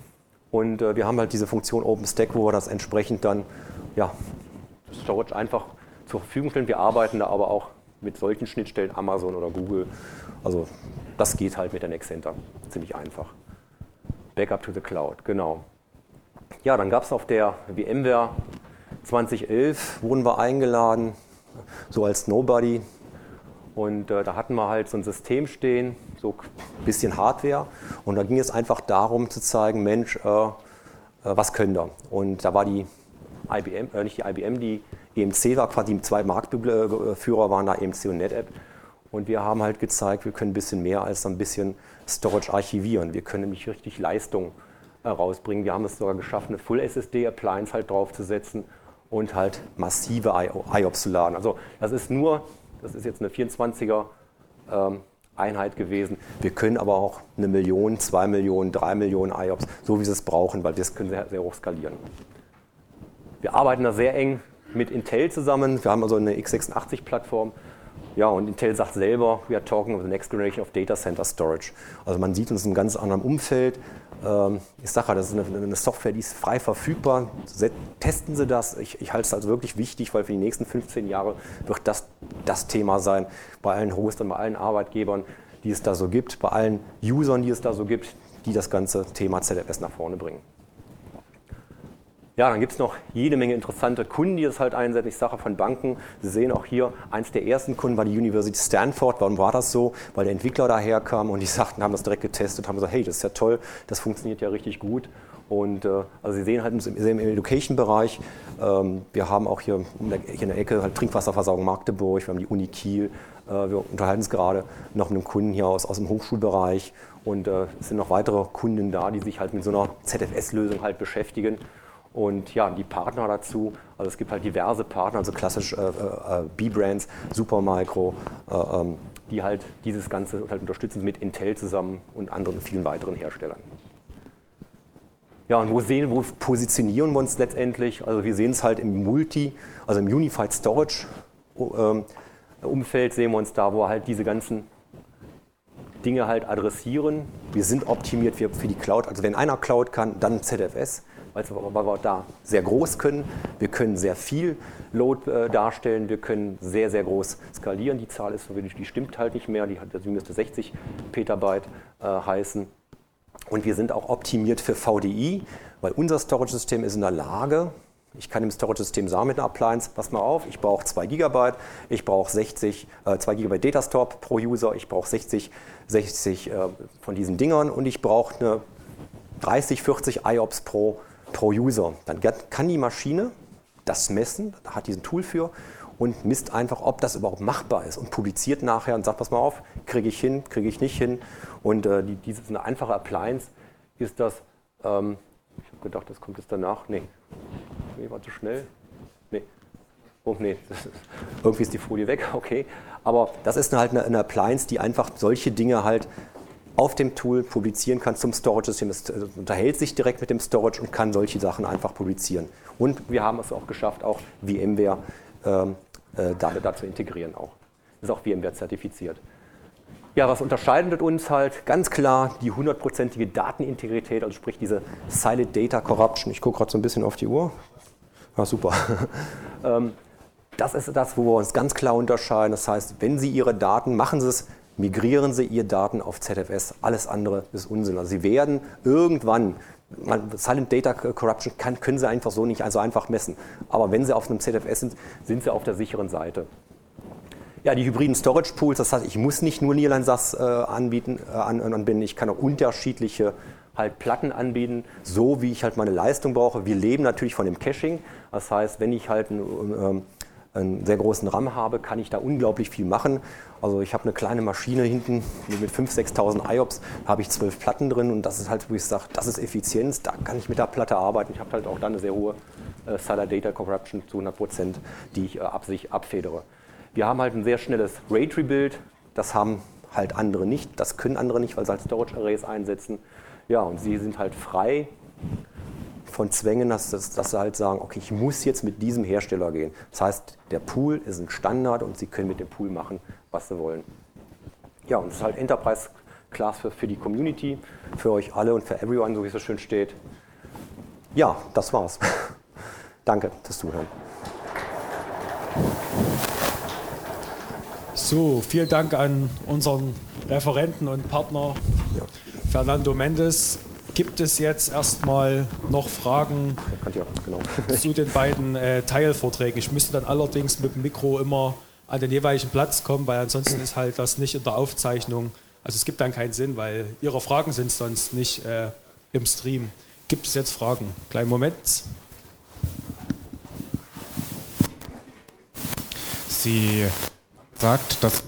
Und äh, wir haben halt diese Funktion OpenStack, wo wir das entsprechend dann, ja, das Storage einfach zur Verfügung stellen. Wir arbeiten da aber auch mit solchen Schnittstellen, Amazon oder Google. Also das geht halt mit der Nexenter, ziemlich einfach. Backup to the Cloud, genau. Ja, dann gab es auf der VMware zwanzig elf wurden wir eingeladen, so als Nobody. Und äh, da hatten wir halt so ein System stehen, so ein bisschen Hardware. Und da ging es einfach darum zu zeigen, Mensch, äh, äh, was können wir? Und da war die I B M, äh, nicht die I B M, die E M C war quasi, die zwei Marktführer waren da, E M C und NetApp. Und wir haben halt gezeigt, wir können ein bisschen mehr als ein bisschen Storage archivieren. Wir können nämlich richtig Leistung äh, rausbringen. Wir haben es sogar geschafft, eine Full S S D-Appliance halt draufzusetzen und halt massive I O P S zu laden. Also das ist nur, das ist jetzt eine vierundzwanziger ähm, Einheit gewesen. Wir können aber auch eine Million, zwei Millionen, drei Millionen I O Ps, so wie Sie es brauchen, weil das können sehr, sehr hoch skalieren. Wir arbeiten da sehr eng mit Intel zusammen. Wir haben also eine x sechsundachtzig-Plattform. Ja, und Intel sagt selber, we are talking of the next generation of data center storage. Also man sieht uns in einem ganz anderen Umfeld. Ich sage ja, das ist eine Software, die ist frei verfügbar. Testen Sie das. Ich, ich halte es also wirklich wichtig, weil für die nächsten fünfzehn Jahre wird das das Thema sein. Bei allen Hostern, bei allen Arbeitgebern, die es da so gibt, bei allen Usern, die es da so gibt, die das ganze Thema Z F S nach vorne bringen. Ja, dann gibt es noch jede Menge interessante Kunden, die das halt einsetzen. Ich sage von Banken, Sie sehen auch hier, eins der ersten Kunden war die University Stanford. Warum war das so? Weil der Entwickler daherkam und die sagten, haben das direkt getestet, haben gesagt, hey, das ist ja toll, das funktioniert ja richtig gut. Und äh, also Sie sehen halt im, im Education-Bereich, ähm, wir haben auch hier, um der, hier in der Ecke halt Trinkwasserversorgung Magdeburg, wir haben die Uni Kiel, äh, wir unterhalten uns gerade noch mit einem Kunden hier aus, aus dem Hochschulbereich und äh, es sind noch weitere Kunden da, die sich halt mit so einer Z F S-Lösung halt beschäftigen. Und ja, die Partner dazu, also es gibt halt diverse Partner, also klassisch äh, äh, B-Brands, Supermicro, äh, ähm, die halt dieses Ganze halt unterstützen mit Intel zusammen und anderen vielen weiteren Herstellern. Ja, und wo sehen, wo positionieren wir uns letztendlich? Also wir sehen es halt im Multi, also im Unified Storage ähm, Umfeld sehen wir uns da, wo wir halt diese ganzen Dinge halt adressieren. Wir sind optimiert für, für die Cloud. Also wenn einer Cloud kann, dann Z F S, weil wir da sehr groß können. Wir können sehr viel Load äh, darstellen. Wir können sehr, sehr groß skalieren. Die Zahl ist, die stimmt halt nicht mehr. Die, hat, die müsste sechzig Petabyte äh, heißen. Und wir sind auch optimiert für V D I, weil unser Storage-System ist in der Lage, ich kann im Storage-System sagen mit einer Appliance, pass mal auf, ich brauche zwei Gigabyte, ich brauche sechzig, äh, zwei Gigabyte Datastore pro User, ich brauche sechzig, sechzig äh, von diesen Dingern und ich brauche eine dreißig, vierzig I O P S pro, pro User. Dann kann die Maschine das messen, hat diesen Tool für und misst einfach, ob das überhaupt machbar ist und publiziert nachher und sagt, pass mal auf, kriege ich hin, kriege ich nicht hin. Und äh, die, diese eine einfache Appliance ist das, ähm, ich habe gedacht, das kommt jetzt danach, nee, nee, war zu schnell, nee, oh nee, ist, irgendwie ist die Folie weg, okay. Aber das ist halt eine, eine Appliance, die einfach solche Dinge halt auf dem Tool publizieren kann zum Storage-System. Es unterhält sich direkt mit dem Storage und kann solche Sachen einfach publizieren. Und wir haben es auch geschafft, auch VMware ähm, äh, da, da zu integrieren auch. Ist auch VMware zertifiziert. Ja, was unterscheidet uns halt? Ganz klar die hundertprozentige Datenintegrität, also sprich diese Silent Data Corruption. Ich gucke gerade so ein bisschen auf die Uhr. Ja, super. Das ist das, wo wir uns ganz klar unterscheiden. Das heißt, wenn Sie Ihre Daten, machen Sie es, migrieren Sie Ihre Daten auf Z F S. Alles andere ist Unsinn. Also Sie werden irgendwann, man, Silent Data Corruption kann, können Sie einfach so nicht also einfach messen. Aber wenn Sie auf einem Z F S sind, sind Sie auf der sicheren Seite. Ja, die hybriden Storage Pools, das heißt, ich muss nicht nur Nearline S A S äh, anbieten, äh, anbinden, ich kann auch unterschiedliche halt Platten anbieten, so wie ich halt meine Leistung brauche. Wir leben natürlich von dem Caching, das heißt, wenn ich halt einen, äh, einen sehr großen RAM habe, kann ich da unglaublich viel machen. Also ich habe eine kleine Maschine hinten mit fünftausend, sechstausend I O P S, habe ich zwölf Platten drin und das ist halt, wo ich sage, das ist Effizienz, da kann ich mit der Platte arbeiten. Ich habe halt auch dann eine sehr hohe äh, Silent Data Corruption zu hundert Prozent, die ich äh, ab sich abfedere. Wir haben halt ein sehr schnelles RAID Rebuild, das haben halt andere nicht, das können andere nicht, weil sie halt Storage Arrays einsetzen. Ja, und sie sind halt frei von Zwängen, dass, dass, dass sie halt sagen, okay, ich muss jetzt mit diesem Hersteller gehen. Das heißt, der Pool ist ein Standard und sie können mit dem Pool machen, was sie wollen. Ja, und es ist halt Enterprise Class für, für die Community, für euch alle und für everyone, so wie es so schön steht. Ja, das war's. Danke fürs Zuhören. So, vielen Dank an unseren Referenten und Partner Ja. Fernando Mendes. Gibt es jetzt erstmal noch Fragen Ja, genau. zu den beiden äh, Teilvorträgen? Ich müsste dann allerdings mit dem Mikro immer an den jeweiligen Platz kommen, weil ansonsten ist halt das nicht in der Aufzeichnung. Also es gibt dann keinen Sinn, weil Ihre Fragen sind sonst nicht äh, im Stream. Gibt es jetzt Fragen? Kleinen Moment. Sie sagt, dass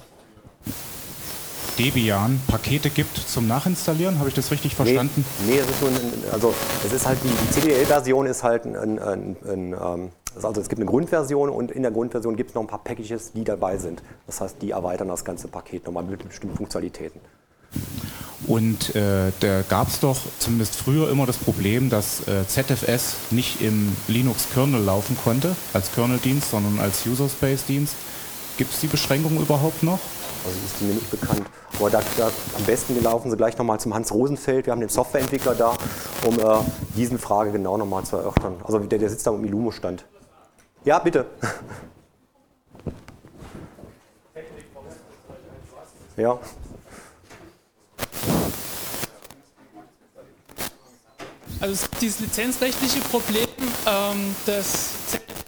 Debian Pakete gibt zum Nachinstallieren. Habe ich das richtig verstanden? Nee, nee, es ist nur ein, also es ist halt die, die C D L-Version ist halt ein, ein, ein, ein also es gibt eine Grundversion und in der Grundversion gibt es noch ein paar Packages, die dabei sind. Das heißt, die erweitern das ganze Paket nochmal mit bestimmten Funktionalitäten. Und äh, da gab es doch zumindest früher immer das Problem, dass äh, Z F S nicht im Linux-Kernel laufen konnte, als Kernel-Dienst, sondern als User-Space-Dienst. Gibt es die Beschränkung überhaupt noch? Also ist die mir nicht bekannt. Aber da, da am besten laufen Sie gleich nochmal zum Hans Rosenfeld. Wir haben den Softwareentwickler da, um äh, diese Frage genau nochmal zu erörtern. Also der, der sitzt da im Illumo-Stand. Ja, bitte. Ja. Also es gibt dieses lizenzrechtliche Problem, ähm, dass Z F S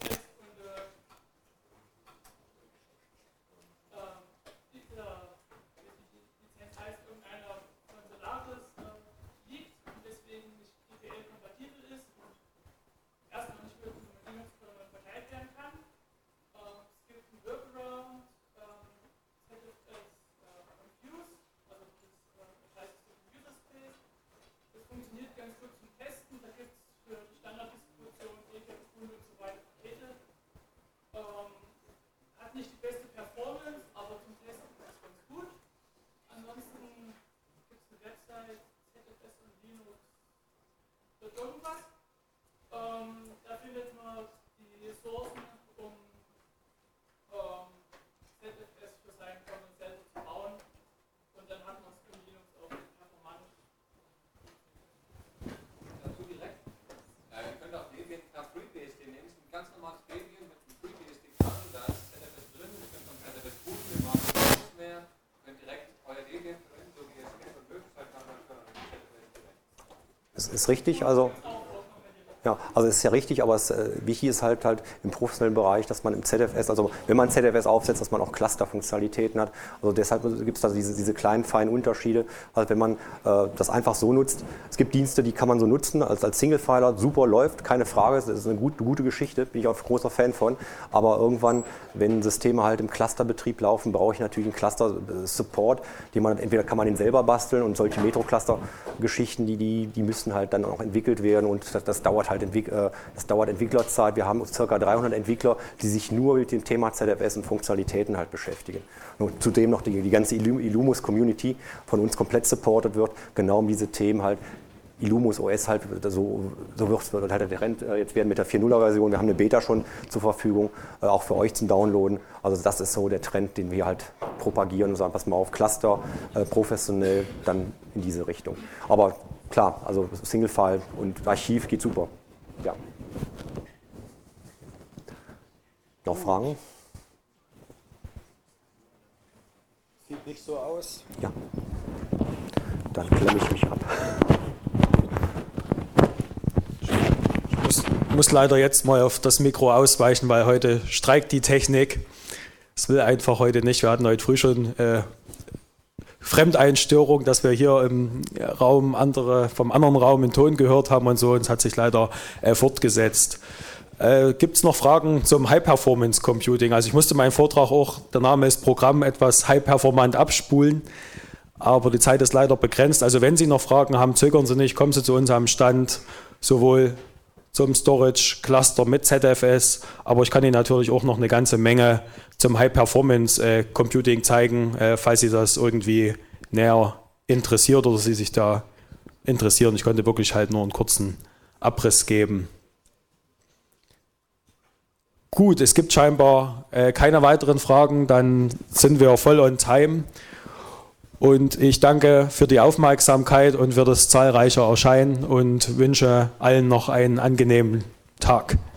funktioniert ganz gut zum Testen, da gibt es für die Standarddistribution, E K S und so weiter wird irgendwas. Ähm, da findet man die Ressourcen, um ähm, Z F S für seinen Kernel selber zu bauen. Und dann hat man es in Linux auch performant. Dazu direkt. Äh, ihr könnt auch Debian nach FreeBSD nehmen. Es ist ein ganz normales Debian mit einem FreeBSD-Kernel. Da ist Z F S drin. Ihr könnt von Z F S booten. Wir machen nichts mehr. Ihr könnt direkt euer Debian verwenden, so wie ihr es kennt und mögt. Halt dann Z F S direkt. Das ist richtig, also. Ja, also es ist ja richtig, aber es, äh, wichtig ist halt halt im professionellen Bereich, dass man im Z F S, also wenn man Z F S aufsetzt, dass man auch Cluster-Funktionalitäten hat. Also deshalb gibt es da diese, diese kleinen, feinen Unterschiede. Also wenn man äh, das einfach so nutzt, es gibt Dienste, die kann man so nutzen, als, als Single-Filer, super läuft, keine Frage, das ist eine gut, gute Geschichte, bin ich auch großer Fan von. Aber irgendwann, wenn Systeme halt im Clusterbetrieb laufen, brauche ich natürlich einen Cluster-Support, den man, entweder kann man den selber basteln und solche Metro-Cluster-Geschichten, die, die, die müssen halt dann auch entwickelt werden und das, das dauert halt Das dauert Entwicklerzeit. Wir haben ca. dreihundert Entwickler, die sich nur mit dem Thema Z F S und Funktionalitäten halt beschäftigen. Und zudem noch die, die ganze Illumus-Community von uns komplett supported wird, genau um diese Themen halt. Illumus O S halt, so, so wird halt der Trend jetzt werden mit der vier Punkt null-Version. Wir haben eine Beta schon zur Verfügung, auch für euch zum Downloaden. Also das ist so der Trend, den wir halt propagieren und sagen, pass mal auf, Cluster, äh, professionell, dann in diese Richtung. Aber klar, also Single-File und Archiv geht super. Ja. Noch Fragen? Sieht nicht so aus. Ja. Dann klemme ich mich ab. Ich muss, muss leider jetzt mal auf das Mikro ausweichen, weil heute streikt die Technik. Es will einfach heute nicht. Wir hatten heute früh schon äh, Fremdeinstörung, dass wir hier im Raum andere, vom anderen Raum den Ton gehört haben und so. Und es hat sich leider äh, fortgesetzt. Äh, Gibt es noch Fragen zum High-Performance-Computing? Also ich musste meinen Vortrag auch, der Name ist Programm, etwas high-performant abspulen. Aber die Zeit ist leider begrenzt. Also wenn Sie noch Fragen haben, zögern Sie nicht, kommen Sie zu uns am Stand, sowohl zum Storage Cluster mit Z F S, aber ich kann Ihnen natürlich auch noch eine ganze Menge zum High-Performance-Computing zeigen, äh, falls Sie das irgendwie näher interessiert oder Sie sich da interessieren. Ich konnte wirklich halt nur einen kurzen Abriss geben. Gut, es gibt scheinbar äh, keine weiteren Fragen, dann sind wir voll on time. Und ich danke für die Aufmerksamkeit und für das zahlreiche Erscheinen und wünsche allen noch einen angenehmen Tag.